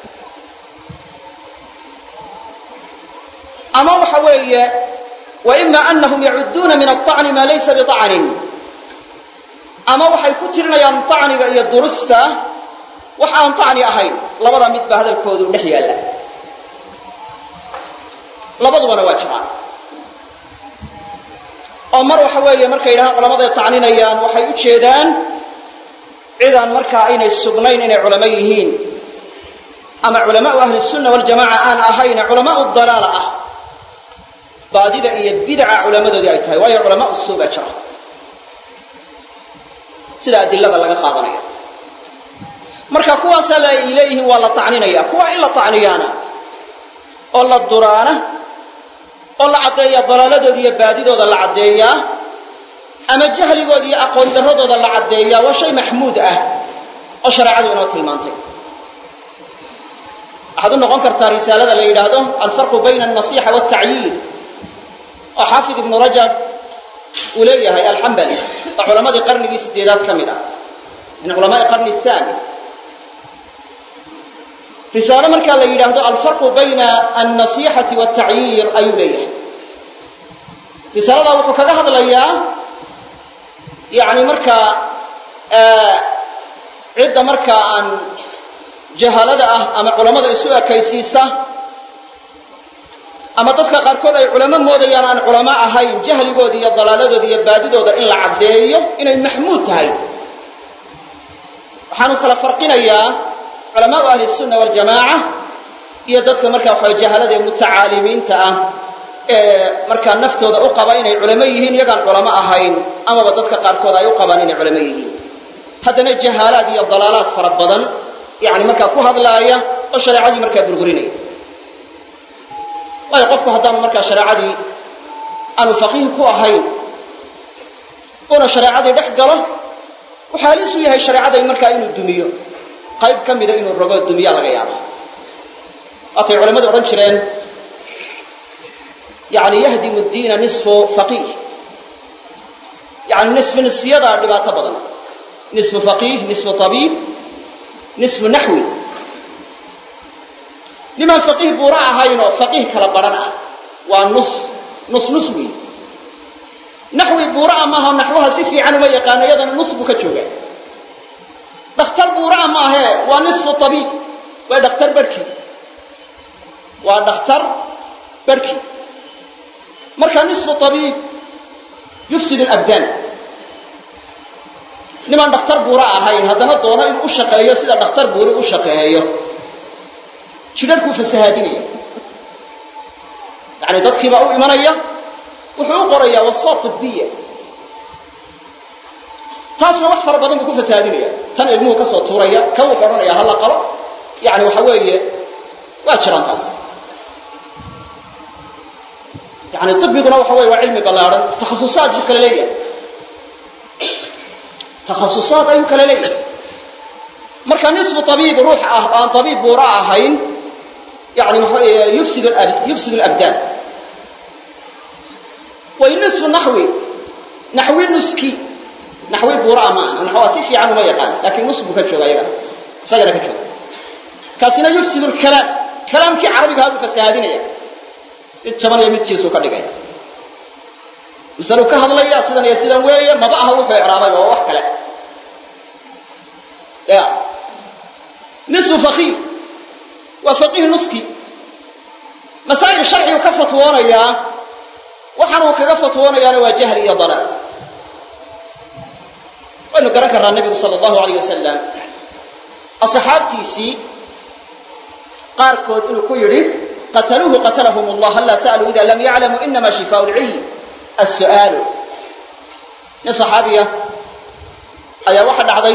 B: ama waxa weeye wa ima anahum yacuduuna min aلطacni maa laysa biطacnin, ama waxay ku tirinayaan طacniga iyo durusta wax aan tacni ahayn. labada mid baa hadalkoodu dhex yaalla, labadubana waa jiraan. oo mar waxa weeye markay yidhahaan culamaday tacninayaan waxay u jeedaan cidaan markaa aynay sugnayn inay culamo yihiin, ama culamaau ahli sunna waljamaca aan ahayne culamaau dalaala ah, baadida iyo bidca culamadoodii ay tahay, waayo culamaau suu baa jira sida adilada laga qaadanayo. marka kuwaasaa ay leeyihiin waa la tacninaya. kuwa in la tacniyaana oo la duraana oo la caddeeya dalaaladooda iyo baadidooda la caddeeyaa, ama jahligooda iyo aqoon darradooda la caddeeyaa, waa shay maxmuud ah oo shareecadu inoo tilmaantay. waxaad u noqon kartaa risaalada la yidhaahdo alfarqu bayna alnasiixa waaltacyiid oo xaafid ibnu rajab uu leeyahay alxambali, oo culamadii qarnigii sideedaad ka mid ah, min culamaai qarni aani. risaalo markaa la yidhaahdo alfarqu bayna alnasiixati waaltacyiir ayuu leeyahay. risaaladaa wuxuu kaga hadlayaa yani markaa cidda markaa aan jahalada ah ama culamada isu ekaysiisa, ama dadka qaarkood ay culamo moodayaan aan culamo ahayn, jahligooda iyo dalaaladooda iyo baadidooda in la caddeeyo inay maxmuud tahay. waxaanu kala farqinayaa culamaau ahli sunna waljamaaca iyo dadka markaa waxa jahalada ee mutacaalimiinta ah ee markaa naftooda u qaba inay culamo yihiin iyagaan culamo ahayn, amaba dadka qaarkood ay u qabaan inay culamo yihiin, haddana jahaalaad iyo dalaalaad fara badan yani markaa ku hadlaaya oo shareecadii markaa burburinaya. waayo qofku haddaanu markaa shareecadii aanu faqiih ku ahayn una shareecadii dhex galo, waxaa halis u yahay shareecaday markaa inuu dumiyo, qayb ka mida inuu rogo dumiya laga yaabo. waatay culamadu odhan jireen yani yahdimu diina nisfu faqiih, yani nisfi nisfiyadaa dhibaato badan. nisfu faqiih, nisfu tabiib, nisfu naxwi. nimaan faqiih buura ahaynoo faqiih kala baran ah waa nus nus nus wey. naxwi buuraa maaha, naxwaha si fiican uma yaqaano, iyadana nus buu ka jooga. dhakhtar buuraa maahe waa nisfu tabiib, waa dhakhtar barhkii, waa dhakhtar barhkii. marka nisfu tabiib yufsid alabdaan. nimaan dhakhtar buura ahayn haddana doono inuu u shaqeeyo sida dhakhtar buuri u shaqeeyo, jidharkuu fasahaadinaya. yani dadkiibaa u imanaya wuxuu u qorayaa wasfaat tibbiya taasna wax fara badan buu ku fasaadinaya tan ilmuhu ka soo tuuraya kan wuxuu odhanaya hala qalo yani waxa weeye waa jiraan taas yani tibbiguna waxa weeye waa cilmi ballaaran takhasusaad buu kala leeyahay takhasusaad ayuu kala leeyahay marka nisfu tabiib ruux ah aan tabiib buura ahayn yani waxa weeye yufsid yufsid alabdaan wa nisfu nahwi nahwi nuski nahwi buura ma nahwa si fiican uma yaqaan laakiin nusbu ka jooga ayaga sagara ka jooga kaasina yufsid alkalam kalamki arabiga hadu fasaadinaya mid jaban iyo mid jiisu ka dhigay misalu ka hadlaya sidan iyo sidan weeye maba aha wuxuu iraabay oo wax kale ya nisfu faqih wa faqih nuski masaa'il sharci ka fatwoonaya waxaan uu kaga fatwoonayaana waa jahli iyo dalal waynu garan karnaa nabigu sala allahu alayh wasalam asxaabtiisii qaarkood inuu ku yidhi qataluuhu qatalahum allah halla sa'aluu ida lam yaclamuu inama shifaau lciy as-su'aalu nin saxaabiya ayaa waxa dhacday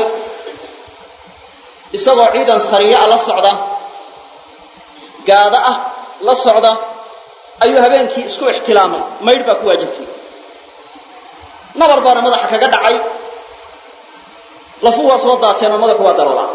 B: isagoo ciidan sariya la socda gaada ah la socda ayuu habeenkii isku ixtilaamay maydh baa ku waajibtay nabar baana madaxa kaga dhacay lafuhu waa soo daateen oo madaxu waa daroolaa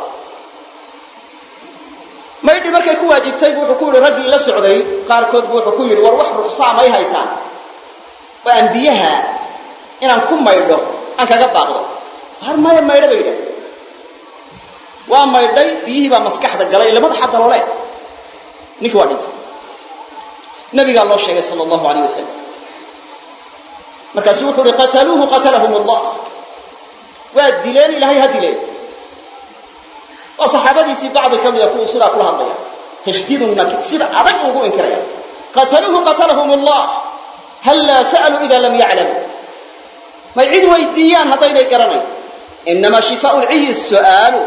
B: maydhii markay ku waajibtay buu wuxuu ku yidhi raggii la socday qaarkood buu wuxuu ku yidhi war wax ruqsaa may haysaan waa aan biyaha inaan ku maydho aan kaga baaqdo har maya maydho bay yidhahdeen waa maydhay biyihii baa maskaxda galay ila madaxa daroole ninkii waa dhintay nabigaa loo sheegay sala allahu alayh wasalam markaasuu wuxuu uhi qataluuhu qatalahum allah waa dileen ilaahay ha dileen waa saxaabadiisii bacdi ka mida kuwii sidaa kula hadlaya tashdiidu nakid sida adag ugu inkiraya qataluuhu qatalahum allah hallaa sa'aluu ida lam yaclamuu may cid weydiiyaan haddaynay garanayn inamaa shifaau lciyi su'aalu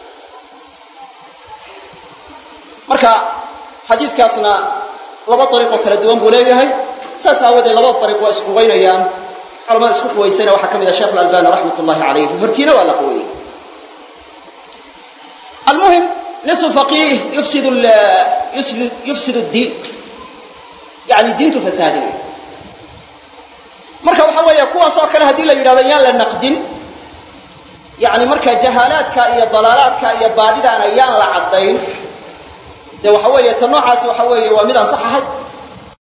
B: marka xadiiskaasna laba ariiqoo kala duwan buu leeyahay saas aawadeed labada ariiq waa isku weynayaan culamada isku quwaysayna waxaa ka mid ah sheekh alalbani raxmat ullahi calayh hortiina waa la quweeyey almuhim nisfu faqiih yufsid yufsid diin yani diintu fasaadinaya marka waxa weeye kuwaas oo kale haddii la yidhahdo yaan la naqdin yani marka jahaalaadka iyo dalaalaadka iyo baadidaana yaan la caddayn dee waxa weeye ta noocaasi waxa weeye waa mid aan sax ahay